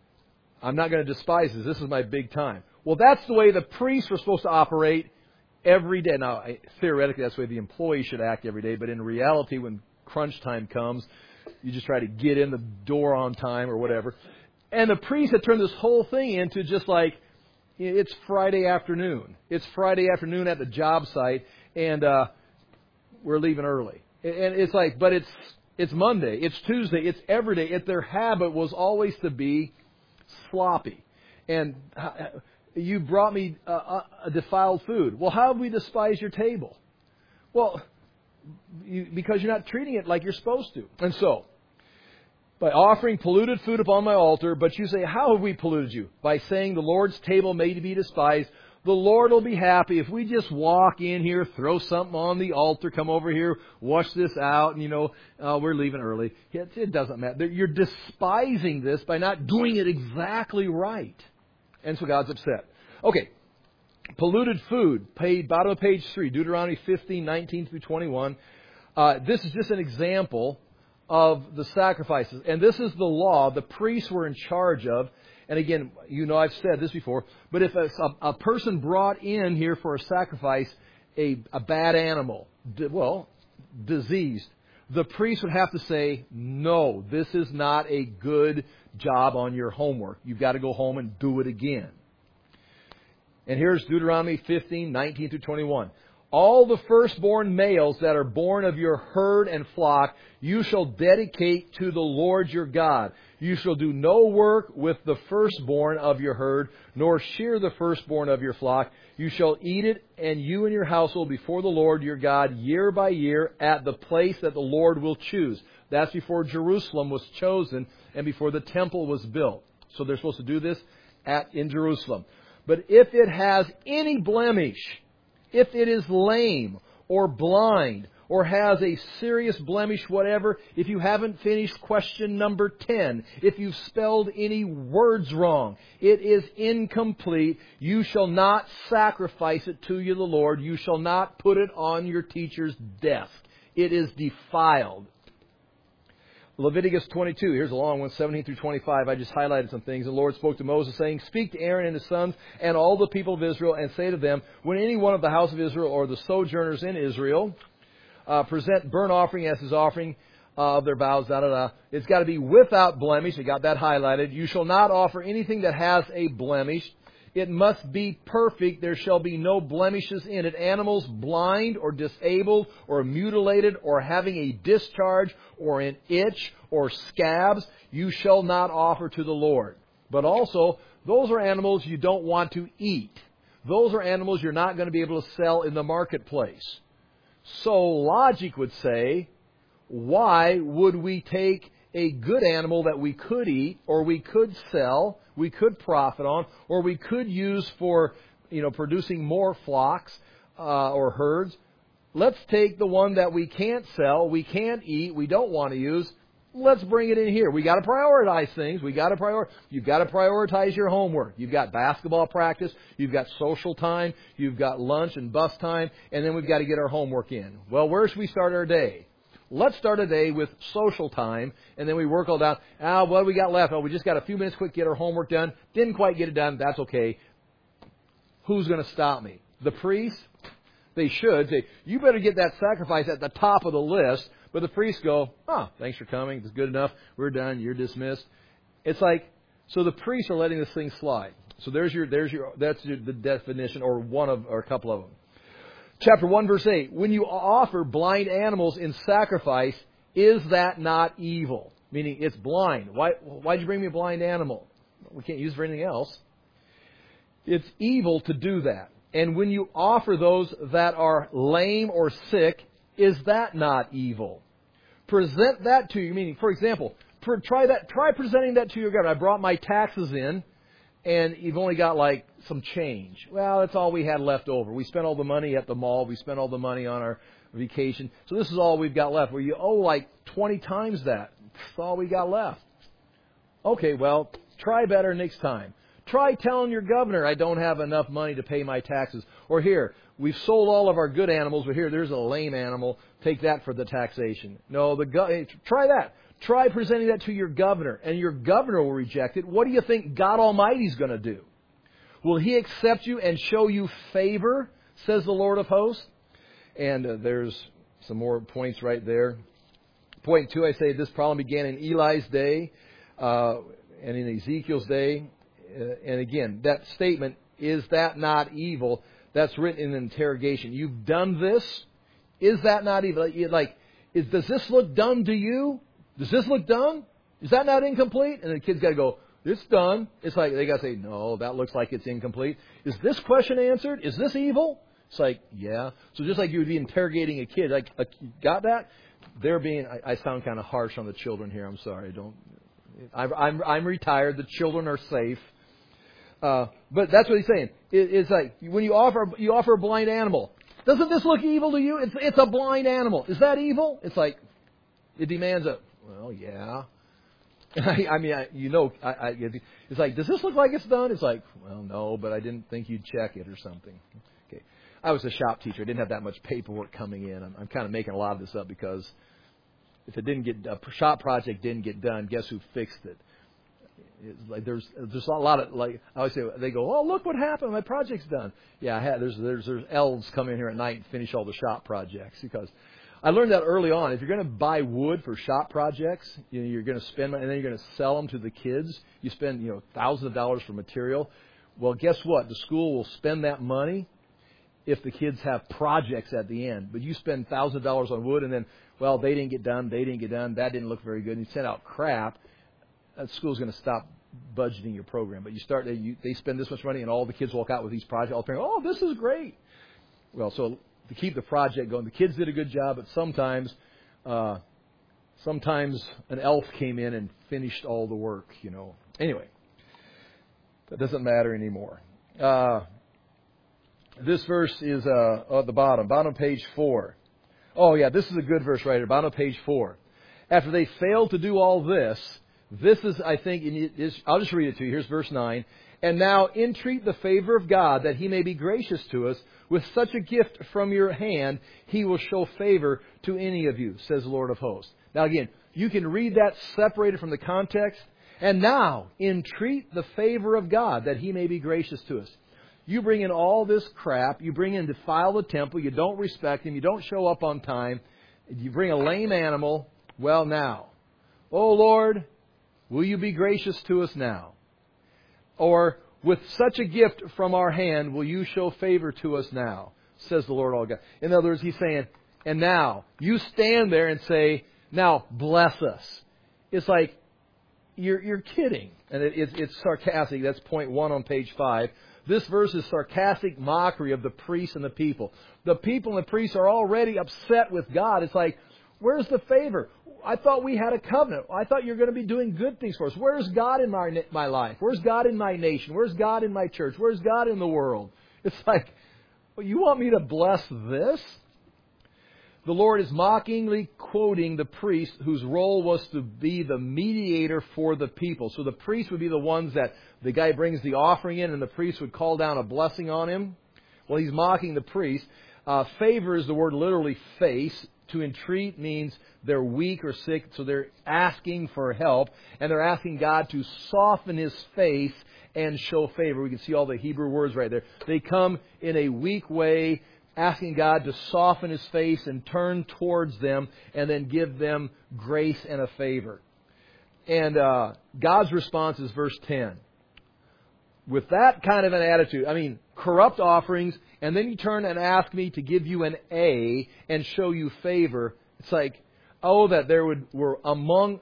I'm not going to despise this. This is my big time. Well, that's the way the priests were supposed to operate every day. Now, theoretically, that's the way the employee should act every day. But in reality, when crunch time comes, you just try to get in the door on time or whatever. And the priests had turned this whole thing into just like, it's Friday afternoon. It's Friday afternoon at the job site, and uh, we're leaving early. And it's like, but it's it's Monday, it's Tuesday, it's every day. It, their habit was always to be sloppy. And you brought me a, a defiled food. Well, how have we despised your table? Well, you, because you're not treating it like you're supposed to. And so, by offering polluted food upon my altar, but you say, how have we polluted you? By saying the Lord's table may be despised, The Lord will be happy if we just walk in here, throw something on the altar, come over here, wash this out, and, you know, uh, we're leaving early. It, it doesn't matter. You're despising this by not doing it exactly right. And so God's upset. Okay. Polluted food, page, bottom of page three, Deuteronomy fifteen, nineteen through twenty-one. Uh, this is just an example of the sacrifices. And this is the law the priests were in charge of. And again, you know I've said this before, but if a, a person brought in here for a sacrifice a, a bad animal, well, diseased, the priest would have to say, no, this is not a good job on your homework. You've got to go home and do it again. And here's Deuteronomy fifteen, nineteen through twenty-one. All the firstborn males that are born of your herd and flock, you shall dedicate to the Lord your God. You shall do no work with the firstborn of your herd, nor shear the firstborn of your flock. You shall eat it, and you and your household before the Lord your God, year by year, at the place that the Lord will choose. That's before Jerusalem was chosen and before the temple was built. So they're supposed to do this at in Jerusalem. But if it has any blemish, if it is lame or blind or has a serious blemish, whatever, if you haven't finished question number ten, if you've spelled any words wrong, it is incomplete. You shall not sacrifice it to you, the Lord. You shall not put it on your teacher's desk. It is defiled. Leviticus twenty-two, here's a long one, seventeen through twenty-five. I just highlighted some things. The Lord spoke to Moses, saying, speak to Aaron and his sons and all the people of Israel, and say to them, when any one of the house of Israel or the sojourners in Israel uh, present burnt offering as his offering of their vows, da da da, it's got to be without blemish. I got that highlighted. You shall not offer anything that has a blemish. It must be perfect. There shall be no blemishes in it. Animals blind or disabled or mutilated or having a discharge or an itch or scabs, you shall not offer to the Lord. But also, those are animals you don't want to eat. Those are animals you're not going to be able to sell in the marketplace. So logic would say, why would we take a good animal that we could eat or we could sell, we could profit on, or we could use for, you know, producing more flocks uh, or herds? Let's take the one that we can't sell, we can't eat, we don't want to use. Let's bring it in here. We got to prioritize things. We got to prior. You've got to prioritize your homework. You've got basketball practice. You've got social time. You've got lunch and bus time, and then we've got to get our homework in. Well, where should we start our day? Let's start a day with social time, and then we work all down. Ah, what do we got left? Oh, we just got a few minutes quick to get our homework done. Didn't quite get it done. That's okay. Who's going to stop me? The priests? They should say, you better get that sacrifice at the top of the list. But the priests go, oh, thanks for coming. It's good enough. We're done. You're dismissed. It's like, so the priests are letting this thing slide. So there's your, there's your, that's your, the definition, or one of, or a couple of them. Chapter one, verse eight. When you offer blind animals in sacrifice, is that not evil? Meaning it's blind. Why, why'd you bring me a blind animal? We can't use it for anything else. It's evil to do that. And when you offer those that are lame or sick, is that not evil? Present that to you. Meaning, for example, per, try that. Try presenting that to your government. I brought my taxes in, and you've only got like some change. Well, that's all we had left over. We spent all the money at the mall. We spent all the money on our vacation. So this is all we've got left. Where you owe like twenty times that. That's all we got left. Okay, well, try better next time. Try telling your governor, I don't have enough money to pay my taxes. Or here, we've sold all of our good animals, but here, there's a lame animal. Take that for the taxation. No, the go- try that. Try presenting that to your governor, and your governor will reject it. What do you think God Almighty's going to do? Will He accept you and show you favor, says the Lord of hosts? And uh, there's some more points right there. Point two, I say this problem began in Eli's day uh, and in Ezekiel's day. Uh, and again, that statement, is that not evil? That's written in interrogation. You've done this. Is that not evil? Like, is, does this look done to you? Does this look done? Is that not incomplete? And the kid's got to go, it's done. It's like, they got to say, no, that looks like it's incomplete. Is this question answered? Is this evil? It's like, yeah. So just like you would be interrogating a kid, like, uh, got that? They're being, I, I sound kind of harsh on the children here. I'm sorry. Don't. I'm, I'm, I'm retired. The children are safe. Uh, but that's what he's saying. It, it's like when you offer you offer a blind animal. Doesn't this look evil to you? It's it's a blind animal. Is that evil? It's like it demands a well, yeah. I, I mean, I, you know, I, I, it's like, does this look like it's done? It's like, well, no, but I didn't think you'd check it or something. Okay, I was a shop teacher. I didn't have that much paperwork coming in. I'm, I'm kind of making a lot of this up because if it didn't get a shop project didn't get done, guess who fixed it? It's like there's there's a lot of like I always say they go, oh look what happened, my project's done. Yeah, I had, there's there's there's elves come in here at night and finish all the shop projects because. I learned that early on. If you're going to buy wood for shop projects, you know, you're going to spend money, and then you're going to sell them to the kids. You spend, you know, thousands of dollars for material. Well, guess what? The school will spend that money if the kids have projects at the end. But you spend thousands of dollars on wood, and then, well, they didn't get done, they didn't get done, that didn't look very good, and you send out crap. That school's going to stop budgeting your program. But you start, you, they spend this much money, and all the kids walk out with these projects. All parents, oh, this is great. Well, so to keep the project going. The kids did a good job, but sometimes, uh, sometimes an elf came in and finished all the work, you know. Anyway, that doesn't matter anymore. Uh, this verse is uh, at the bottom, bottom page four. Oh, yeah, this is a good verse right here, bottom page four. After they failed to do all this, this is, I think, it is, I'll just read it to you. Here's verse nine. And now entreat the favor of God that He may be gracious to us. With such a gift from your hand, He will show favor to any of you, says the Lord of hosts. Now again, you can read that separated from the context. And now, entreat the favor of God that He may be gracious to us. You bring in all this crap. You bring in defile the temple. You don't respect Him. You don't show up on time. You bring a lame animal. Well now, oh Lord, will you be gracious to us now? Or, with such a gift from our hand, will you show favor to us now, says the Lord all God. In other words, He's saying, and now, you stand there and say, now, bless us. It's like, you're, you're kidding. And it, it's, it's sarcastic. That's point one on page five. This verse is sarcastic mockery of the priests and the people. The people and the priests are already upset with God. It's like, where's the favor? I thought we had a covenant. I thought you were going to be doing good things for us. Where's God in my my life? Where's God in my nation? Where's God in my church? Where's God in the world? It's like, well, you want me to bless this? The Lord is mockingly quoting the priest whose role was to be the mediator for the people. So the priest would be the ones that the guy brings the offering in and the priest would call down a blessing on him. Well, he's mocking the priest. Uh, favor is the word literally face. To entreat means they're weak or sick, so they're asking for help, and they're asking God to soften His face and show favor. We can see all the Hebrew words right there. They come in a weak way, asking God to soften His face and turn towards them, and then give them grace and a favor. And uh, God's response is verse ten. With that kind of an attitude, I mean, corrupt offerings, and then you turn and ask me to give you an A and show you favor. It's like, oh, that there would were among,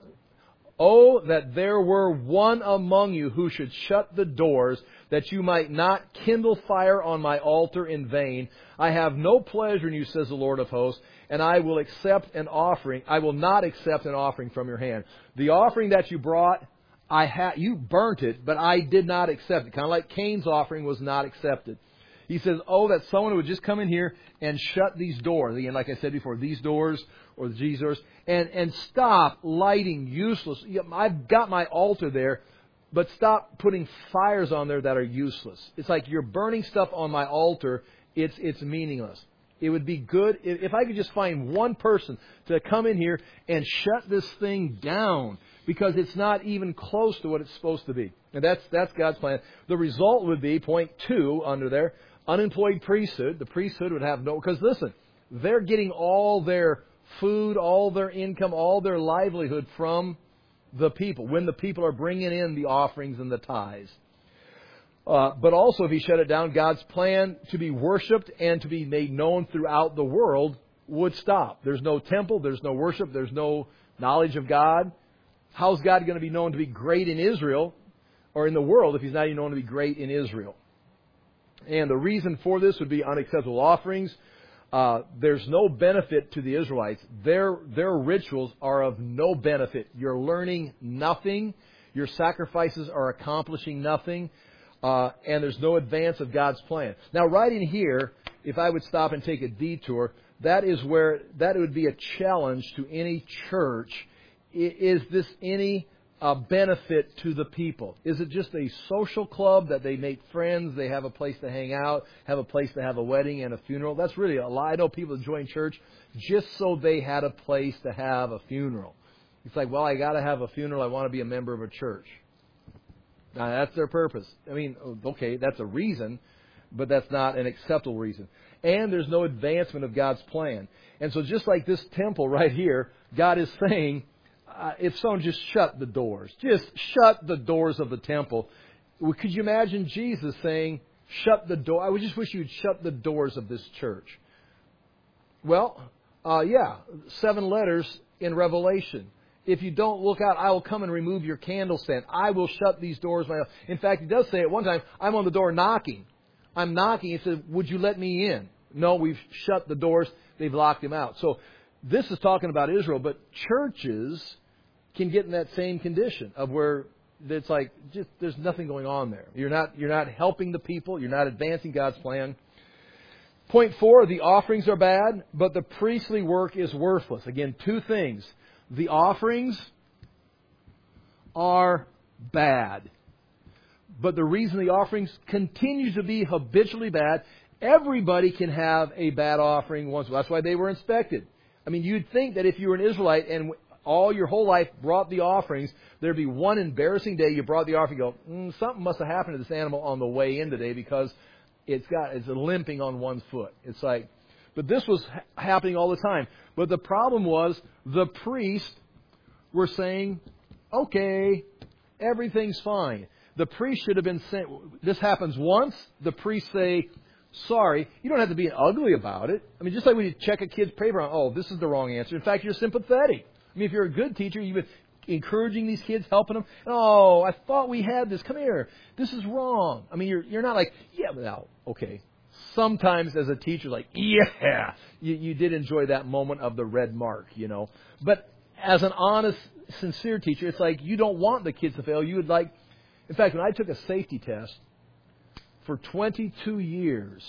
oh, that there were one among you who should shut the doors, that you might not kindle fire on my altar in vain. I have no pleasure in you, says the Lord of hosts, and I will accept an offering. I will not accept an offering from your hand. The offering that you brought, I ha- you burnt it, but I did not accept it. Kind of like Cain's offering was not accepted. He says, oh, that someone would just come in here and shut these doors. Again, like I said before, these doors or these doors. And, and stop lighting useless. I've got my altar there, but stop putting fires on there that are useless. It's like you're burning stuff on my altar. It's, it's meaningless. It would be good if I could just find one person to come in here and shut this thing down, because it's not even close to what it's supposed to be. And that's that's God's plan. The result would be, point two under there, unemployed priesthood. The priesthood would have no... Because listen, they're getting all their food, all their income, all their livelihood from the people, when the people are bringing in the offerings and the tithes. Uh, but also, if He shut it down, God's plan to be worshipped and to be made known throughout the world would stop. There's no temple, there's no worship, there's no knowledge of God. How's God going to be known to be great in Israel or in the world if He's not even known to be great in Israel? And the reason for this would be unacceptable offerings. Uh, there's no benefit to the Israelites. Their, their rituals are of no benefit. You're learning nothing. Your sacrifices are accomplishing nothing. uh, and there's no advance of God's plan. Now, right in here, if I would stop and take a detour, that is where that would be a challenge to any church. Is this any uh, benefit to the people? Is it just a social club that they make friends, they have a place to hang out, have a place to have a wedding and a funeral? That's really a lie. I know people that join church just so they had a place to have a funeral. It's like, well, I got to have a funeral. I want to be a member of a church. Now, that's their purpose. I mean, okay, that's a reason, but that's not an acceptable reason. And there's no advancement of God's plan. And so just like this temple right here, God is saying, uh, if someone just shut the doors, just shut the doors of the temple. Well, could you imagine Jesus saying, shut the door? I would just wish you'd shut the doors of this church. Well, uh, yeah, seven letters in Revelation. If you don't look out, I will come and remove your candlestand. I will shut these doors myself. In fact, he does say at one time, I'm on the door knocking. I'm knocking. He said, would you let me in? No, we've shut the doors. They've locked him out. So this is talking about Israel, but churches can get in that same condition of where it's like just there's nothing going on there. You're not you're not helping the people. You're not advancing God's plan. Point four, the offerings are bad, but the priestly work is worthless. Again, two things. The offerings are bad. But the reason the offerings continue to be habitually bad, everybody can have a bad offering once. That's why they were inspected. I mean, you'd think that if you were an Israelite and all your whole life brought the offerings, there'd be one embarrassing day you brought the offering, you go, mm, something must have happened to this animal on the way in today because it's got it's limping on one foot. It's like, but this was ha- happening all the time. But the problem was the priests were saying, okay, everything's fine. The priest should have been sent. This happens once. The priests say, sorry. You don't have to be ugly about it. I mean, just like when you check a kid's paper on, oh, this is the wrong answer. In fact, you're sympathetic. I mean, if you're a good teacher, you've been encouraging these kids, helping them. Oh, I thought we had this. Come here. This is wrong. I mean, you're you're not like, yeah, but now, okay. Sometimes as a teacher, like, yeah, you, you did enjoy that moment of the red mark, you know. But as an honest, sincere teacher, it's like you don't want the kids to fail. You would like, in fact, when I took a safety test for twenty-two years,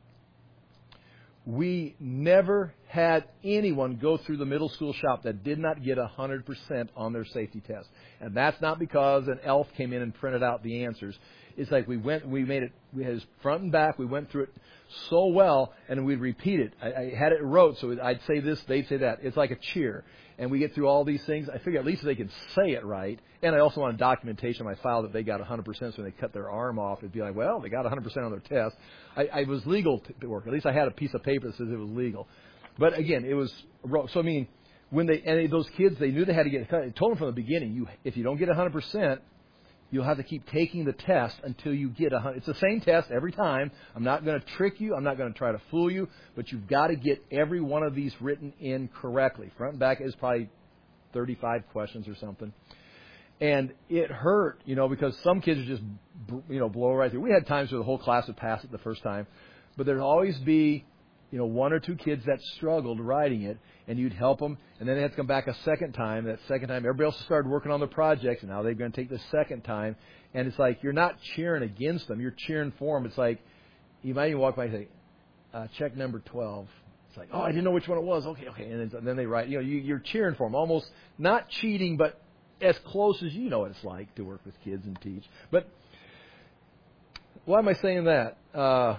we never had anyone go through the middle school shop that did not get one hundred percent on their safety test. And that's not because an elf came in and printed out the answers. It's like we went, we made it, we had it front and back, we went through it so well, and we'd repeat it. I, I had it wrote, so I'd say this, they'd say that. It's like a cheer. And we get through all these things. I figure at least they can say it right. And I also wanted documentation on my file that they got one hundred percent, so when they cut their arm off, it'd be like, well, they got one hundred percent on their test. I, I was legal to work. At least I had a piece of paper that says it was legal. But again, it was, so I mean, when they, and those kids, they knew they had to get, I told them from the beginning, you, if you don't get one hundred percent, you'll have to keep taking the test until you get a hundred. It's the same test every time. I'm not going to trick you. I'm not going to try to fool you. But you've got to get every one of these written in correctly. Front and back is probably thirty-five questions or something. And it hurt, you know, because some kids would just, you know, blow right through. We had times where the whole class would pass it the first time. But there'd always be, you know, one or two kids that struggled writing it, and you'd help them, and then they had to come back a second time. That second time, everybody else started working on their projects, and now they're going to take the second time. And it's like you're not cheering against them; you're cheering for them. It's like you might even walk by and say, uh, "Check number twelve." It's like, "Oh, I didn't know which one it was." Okay, okay, and then, and then they write. You know, you, you're cheering for them, almost not cheating, but as close as you know what it's like to work with kids and teach. But why am I saying that? Uh,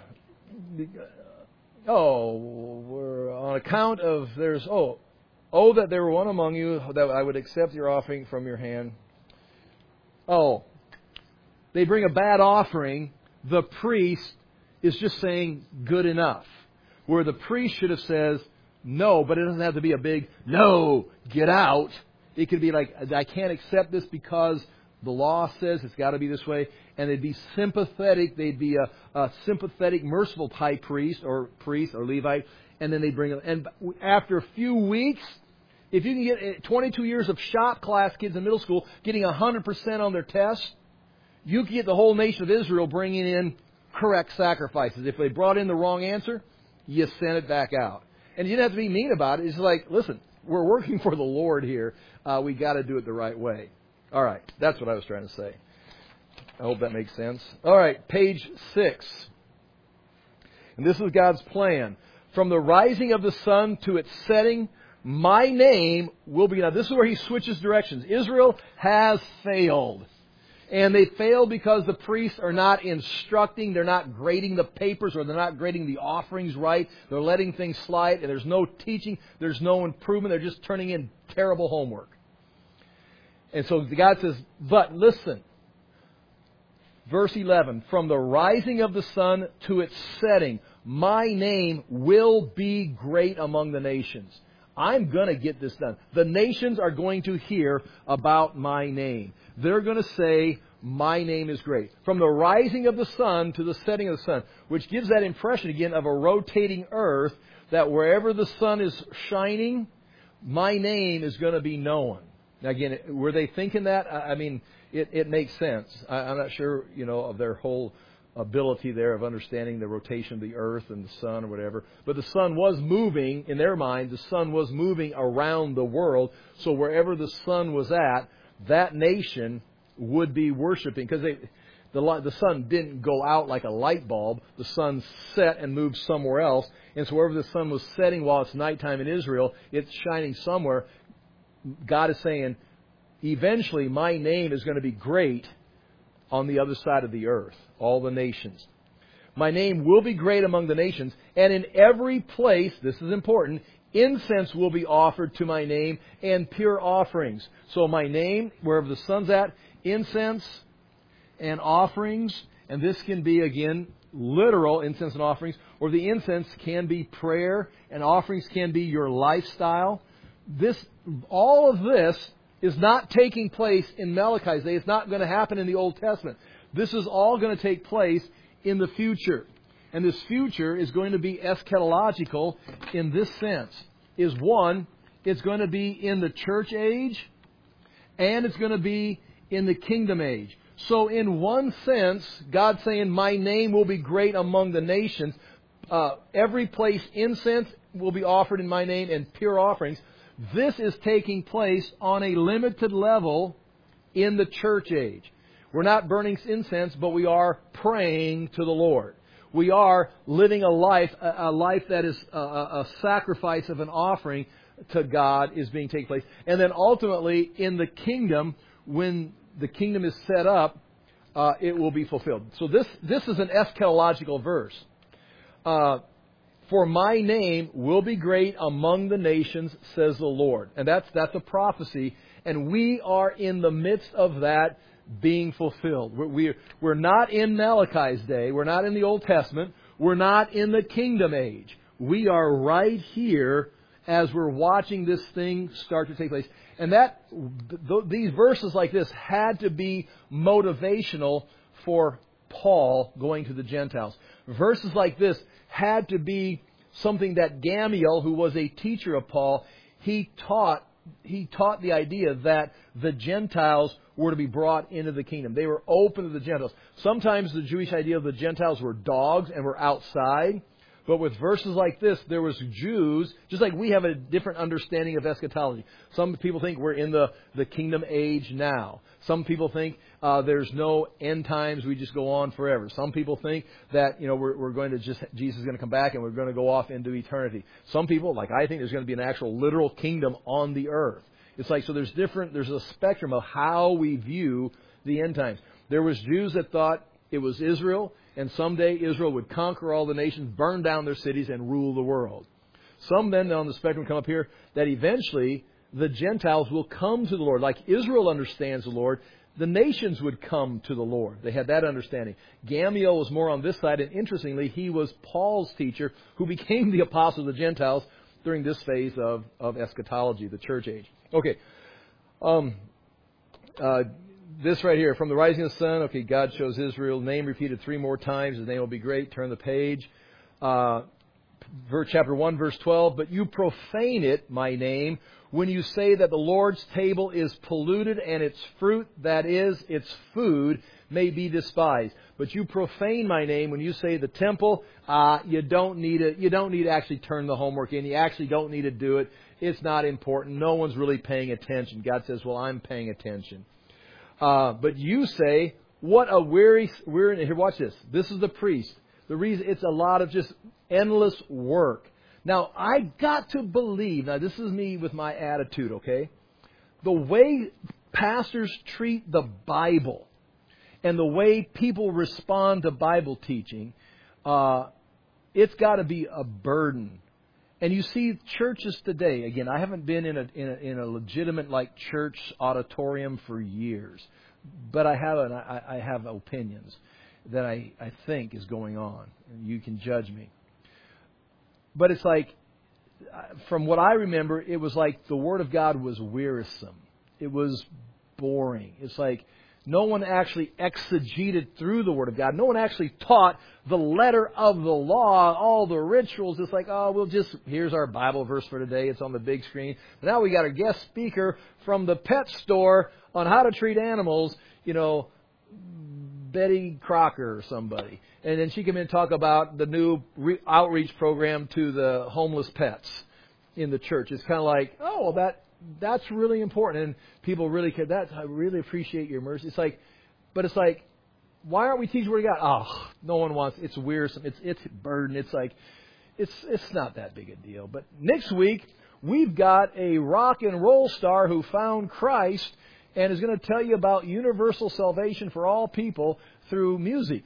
Oh, we're on account of there's, oh, oh, that there were one among you that I would accept your offering from your hand. Oh, they bring a bad offering. The priest is just saying good enough. Where the priest should have says no, but it doesn't have to be a big no, get out. It could be like, I can't accept this because the law says it's got to be this way. And they'd be sympathetic. They'd be a, a sympathetic, merciful high priest or priest or Levite. And then they'd bring them. And after a few weeks, if you can get twenty-two years of shop class kids in middle school getting one hundred percent on their test, you can get the whole nation of Israel bringing in correct sacrifices. If they brought in the wrong answer, you send it back out. And you didn't have to be mean about it. It's like, listen, we're working for the Lord here. Uh, we got to do it the right way. All right, that's what I was trying to say. I hope that makes sense. All right, page six. And this is God's plan. From the rising of the sun to its setting, my name will be... Now, this is where He switches directions. Israel has failed. And they failed because the priests are not instructing, they're not grading the papers, or they're not grading the offerings right. They're letting things slide, and there's no teaching, there's no improvement. They're just turning in terrible homework. And so God says, but listen, verse eleven, from the rising of the sun to its setting, my name will be great among the nations. I'm going to get this done. The nations are going to hear about my name. They're going to say, my name is great. From the rising of the sun to the setting of the sun, which gives that impression again of a rotating earth, that wherever the sun is shining, my name is going to be known. Now again, were they thinking that? I mean, it, it makes sense. I, I'm not sure, you know, of their whole ability there of understanding the rotation of the earth and the sun or whatever. But the sun was moving, in their mind, the sun was moving around the world. So wherever the sun was at, that nation would be worshiping. Because they, the, the sun didn't go out like a light bulb. The sun set and moved somewhere else. And so wherever the sun was setting while it's nighttime in Israel, it's shining somewhere. God is saying, eventually my name is going to be great on the other side of the earth, all the nations. My name will be great among the nations, and in every place, this is important, incense will be offered to my name and pure offerings. So my name, wherever the sun's at, incense and offerings, and this can be, again, literal incense and offerings, or the incense can be prayer, and offerings can be your lifestyle. This, all of this is not taking place in Malachi's day. It's not going to happen in the Old Testament. This is all going to take place in the future. And this future is going to be eschatological in this sense. Is one, it's going to be in the church age, and it's going to be in the kingdom age. So in one sense, God's saying, my name will be great among the nations. Uh, every place incense will be offered in my name and pure offerings. This is taking place on a limited level in the church age. We're not burning incense, but we are praying to the Lord. We are living a life, a life that is a, a sacrifice of an offering to God is being taking place. And then ultimately, in the kingdom, when the kingdom is set up, uh, it will be fulfilled. So this, this is an eschatological verse. Uh, For my name will be great among the nations, says the Lord. And that's that's a prophecy. And we are in the midst of that being fulfilled. We're, we're, we're not in Malachi's day. We're not in the Old Testament. We're not in the kingdom age. We are right here as we're watching this thing start to take place. And that th- these verses like this had to be motivational for Paul going to the Gentiles. Verses like this had to be something that Gamaliel, who was a teacher of Paul, he taught he taught the idea that the Gentiles were to be brought into the kingdom. They were open to the Gentiles. Sometimes the Jewish idea of the Gentiles were dogs and were outside. But with verses like this, there was Jews, just like we have a different understanding of eschatology. Some people think we're in the, the kingdom age now. Some people think uh, there's no end times, we just go on forever. Some people think that, you know, we're, we're going to just, Jesus is going to come back and we're going to go off into eternity. Some people, like I think, there's going to be an actual literal kingdom on the earth. It's like, so there's different, there's a spectrum of how we view the end times. There was Jews that thought it was Israel, and someday Israel would conquer all the nations, burn down their cities, and rule the world. Some then on the spectrum come up here that eventually the Gentiles will come to the Lord. Like Israel understands the Lord, the nations would come to the Lord. They had that understanding. Gamaliel was more on this side, and interestingly, he was Paul's teacher who became the apostle of the Gentiles during this phase of, of eschatology, the church age. Okay. Um, uh, This right here, from the rising of the sun, okay, God shows Israel, name repeated three more times, his name will be great, turn the page. Uh, verse, chapter one, verse twelve, but you profane it, my name, when you say that the Lord's table is polluted and its fruit, that is, its food, may be despised. But you profane my name when you say the temple, uh, you don't need it, you don't need to actually turn the homework in, you actually don't need to do it, it's not important, no one's really paying attention. God says, well, I'm paying attention. Uh, but you say, What a weary, weary, here, watch this. This is the priest. The reason, it's a lot of just endless work. Now, I got to believe, now this is me with my attitude, okay? The way pastors treat the Bible and the way people respond to Bible teaching, uh, it's got to be a burden. And you see churches today, again, I haven't been in a, in a, in a legitimate like church auditorium for years, but I have, an, I, I have opinions that I, I think is going on. And you can judge me. But it's like, from what I remember, it was like the Word of God was wearisome. It was boring. It's like no one actually exegeted through the Word of God. No one actually taught the letter of the law, all the rituals. It's like, oh, we'll just, here's our Bible verse for today. It's on the big screen. Now we got a guest speaker from the pet store on how to treat animals, you know, Betty Crocker or somebody. And then she came in and talk about the new re- outreach program to the homeless pets in the church. It's kind of like, oh, well, that that's really important. And people really care. That, I really appreciate your mercy. It's like, but it's like, why aren't we teaching where God? Oh, no one wants, it's wearisome. It's, it's burden. It's like, it's, it's not that big a deal. But next week, we've got a rock and roll star who found Christ and is going to tell you about universal salvation for all people through music.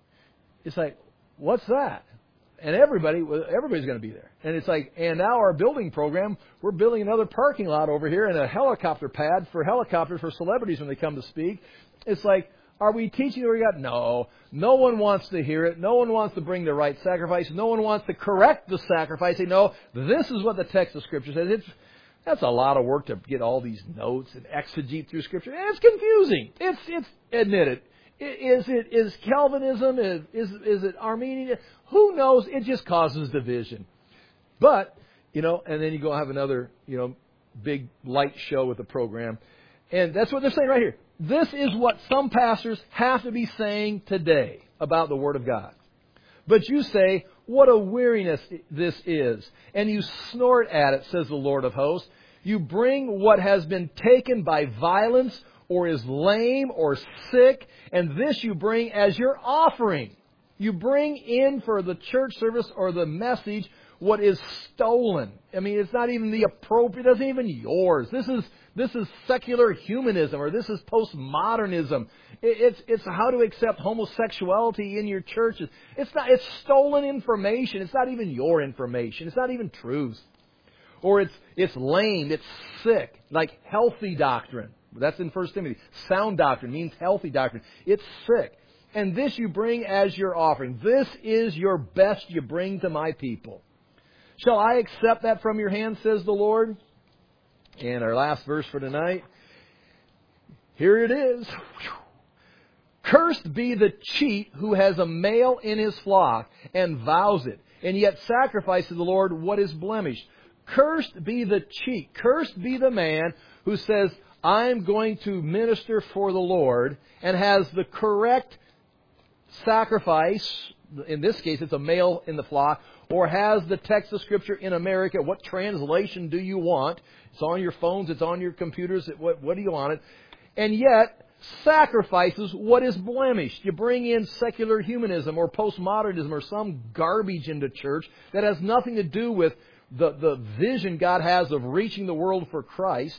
It's like, what's that? And everybody, everybody's going to be there. And it's like, and now our building program, we're building another parking lot over here and a helicopter pad for helicopters for celebrities when they come to speak. It's like, are we teaching what we got? No. No one wants to hear it. No one wants to bring the right sacrifice. No one wants to correct the sacrifice. They know this is what the text of Scripture says. It's That's a lot of work to get all these notes and exegete through Scripture. And it's confusing. It's, it's, admit it. Is it, is Calvinism, is, is, is it Armenian? Who knows? It just causes division. But, you know, and then you go have another, you know, big light show with the program. And that's what they're saying right here. This is what some pastors have to be saying today about the Word of God. But you say, what a weariness this is. And you snort at it, says the Lord of hosts. You bring what has been taken by violence or is lame or sick, and this you bring as your offering. You bring in for the church service or the message what is stolen. I mean, it's not even the appropriate, it's not even yours. This is this is secular humanism, or this is postmodernism. It's it's how to accept homosexuality in your churches. It's not. It's stolen information. It's not even your information. It's not even truth. Or it's it's lame. It's sick. Like healthy doctrine. That's in First Timothy. Sound doctrine means healthy doctrine. It's sick. And this you bring as your offering. This is your best you bring to my people. Shall I accept that from your hand, says the Lord? And our last verse for tonight. Here it is. Cursed be the cheat who has a male in his flock and vows it, and yet sacrifices to the Lord what is blemished. Cursed be the cheat. Cursed be the man who says, I'm going to minister for the Lord, and has the correct sacrifice. In this case, it's a male in the flock, or has the text of Scripture in America. What translation do you want? It's on your phones. It's on your computers. What, what do you want it? And yet, sacrifices what is blemished. You bring in secular humanism or postmodernism or some garbage into church that has nothing to do with the, the vision God has of reaching the world for Christ.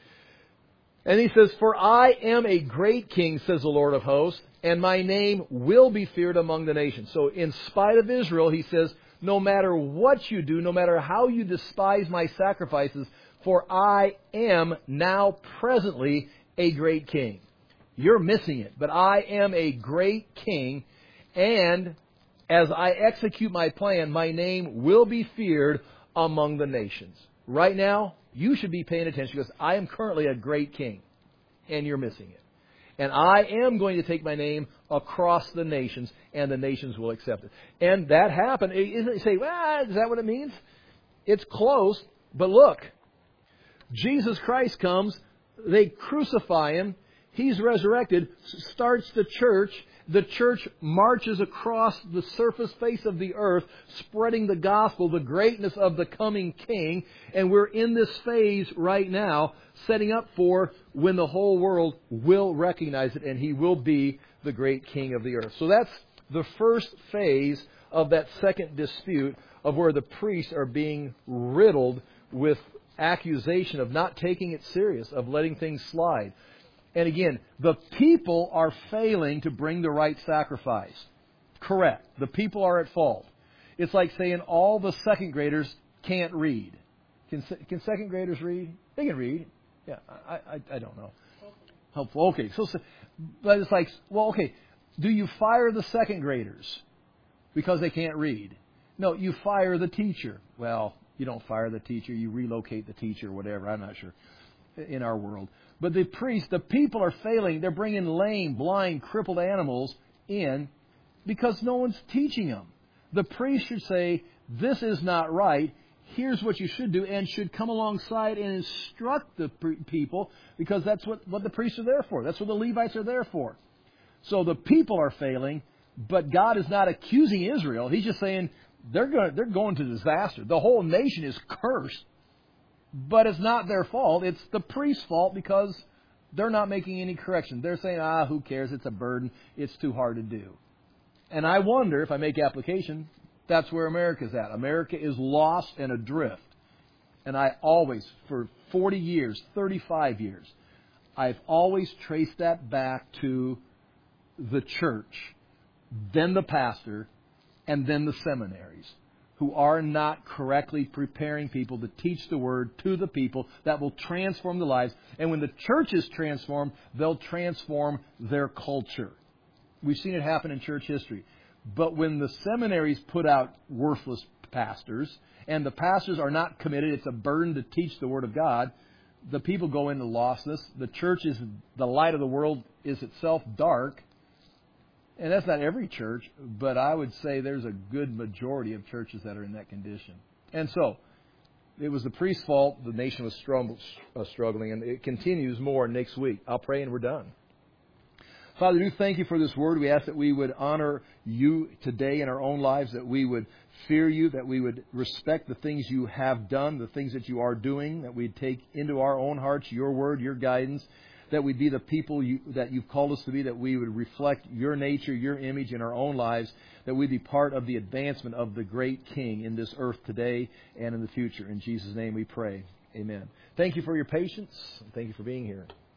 And he says, for I am a great king, says the Lord of hosts, and my name will be feared among the nations. So in spite of Israel, he says, no matter what you do, no matter how you despise my sacrifices, for I am now presently a great king. You're missing it, but I am a great king, and as I execute my plan, my name will be feared among the nations. Right now, you should be paying attention because I am currently a great king, and you're missing it. And I am going to take my name across the nations, and the nations will accept it. And that happened. Isn't it? You say, well, is that what it means? It's close, but look. Jesus Christ comes, they crucify Him, He's resurrected, starts the church. The church marches across the surface face of the earth, spreading the gospel, the greatness of the coming King. And we're in this phase right now, setting up for when the whole world will recognize it, and He will be the great king of the earth. So that's the first phase of that second dispute, of where the priests are being riddled with accusation of not taking it serious, of letting things slide. And again, the people are failing to bring the right sacrifice. Correct. The people are at fault. It's like saying all the second graders can't read. Can, can second graders read? They can read. Yeah, I, I, I don't know. Helpful. Okay, so, but it's like, well, okay, do you fire the second graders because they can't read? No, you fire the teacher. Well, you don't fire the teacher. You relocate the teacher, whatever. I'm not sure in our world. But the priests, the people are failing. They're bringing lame, blind, crippled animals in because no one's teaching them. The priest should say, this is not right. Here's what you should do, and should come alongside and instruct the people, because that's what, what the priests are there for. That's what the Levites are there for. So the people are failing, but God is not accusing Israel. He's just saying they're going, they're going to disaster. The whole nation is cursed, but it's not their fault. It's the priest's fault because they're not making any correction. They're saying, ah, who cares? It's a burden. It's too hard to do. And I wonder, if I make application, that's where America's at. America is lost and adrift. And I always, for forty years, thirty-five years, I've always traced that back to the church, then the pastor, and then the seminaries, who are not correctly preparing people to teach the Word to the people that will transform their lives. And when the church is transformed, they'll transform their culture. We've seen it happen in church history. But when the seminaries put out worthless pastors, and the pastors are not committed, it's a burden to teach the Word of God, the people go into lostness. The church is, the light of the world is itself dark. And that's not every church, but I would say there's a good majority of churches that are in that condition. And so, it was the priest's fault. The nation was struggling, and it continues more next week. I'll pray and we're done. Father, we do thank you for this word. We ask that we would honor you today in our own lives, that we would fear you, that we would respect the things you have done, the things that you are doing, that we'd take into our own hearts your word, your guidance, that we'd be the people you, that you've called us to be, that we would reflect your nature, your image in our own lives, that we'd be part of the advancement of the great King in this earth today and in the future. In Jesus' name we pray. Amen. Thank you for your patience. Thank you for being here.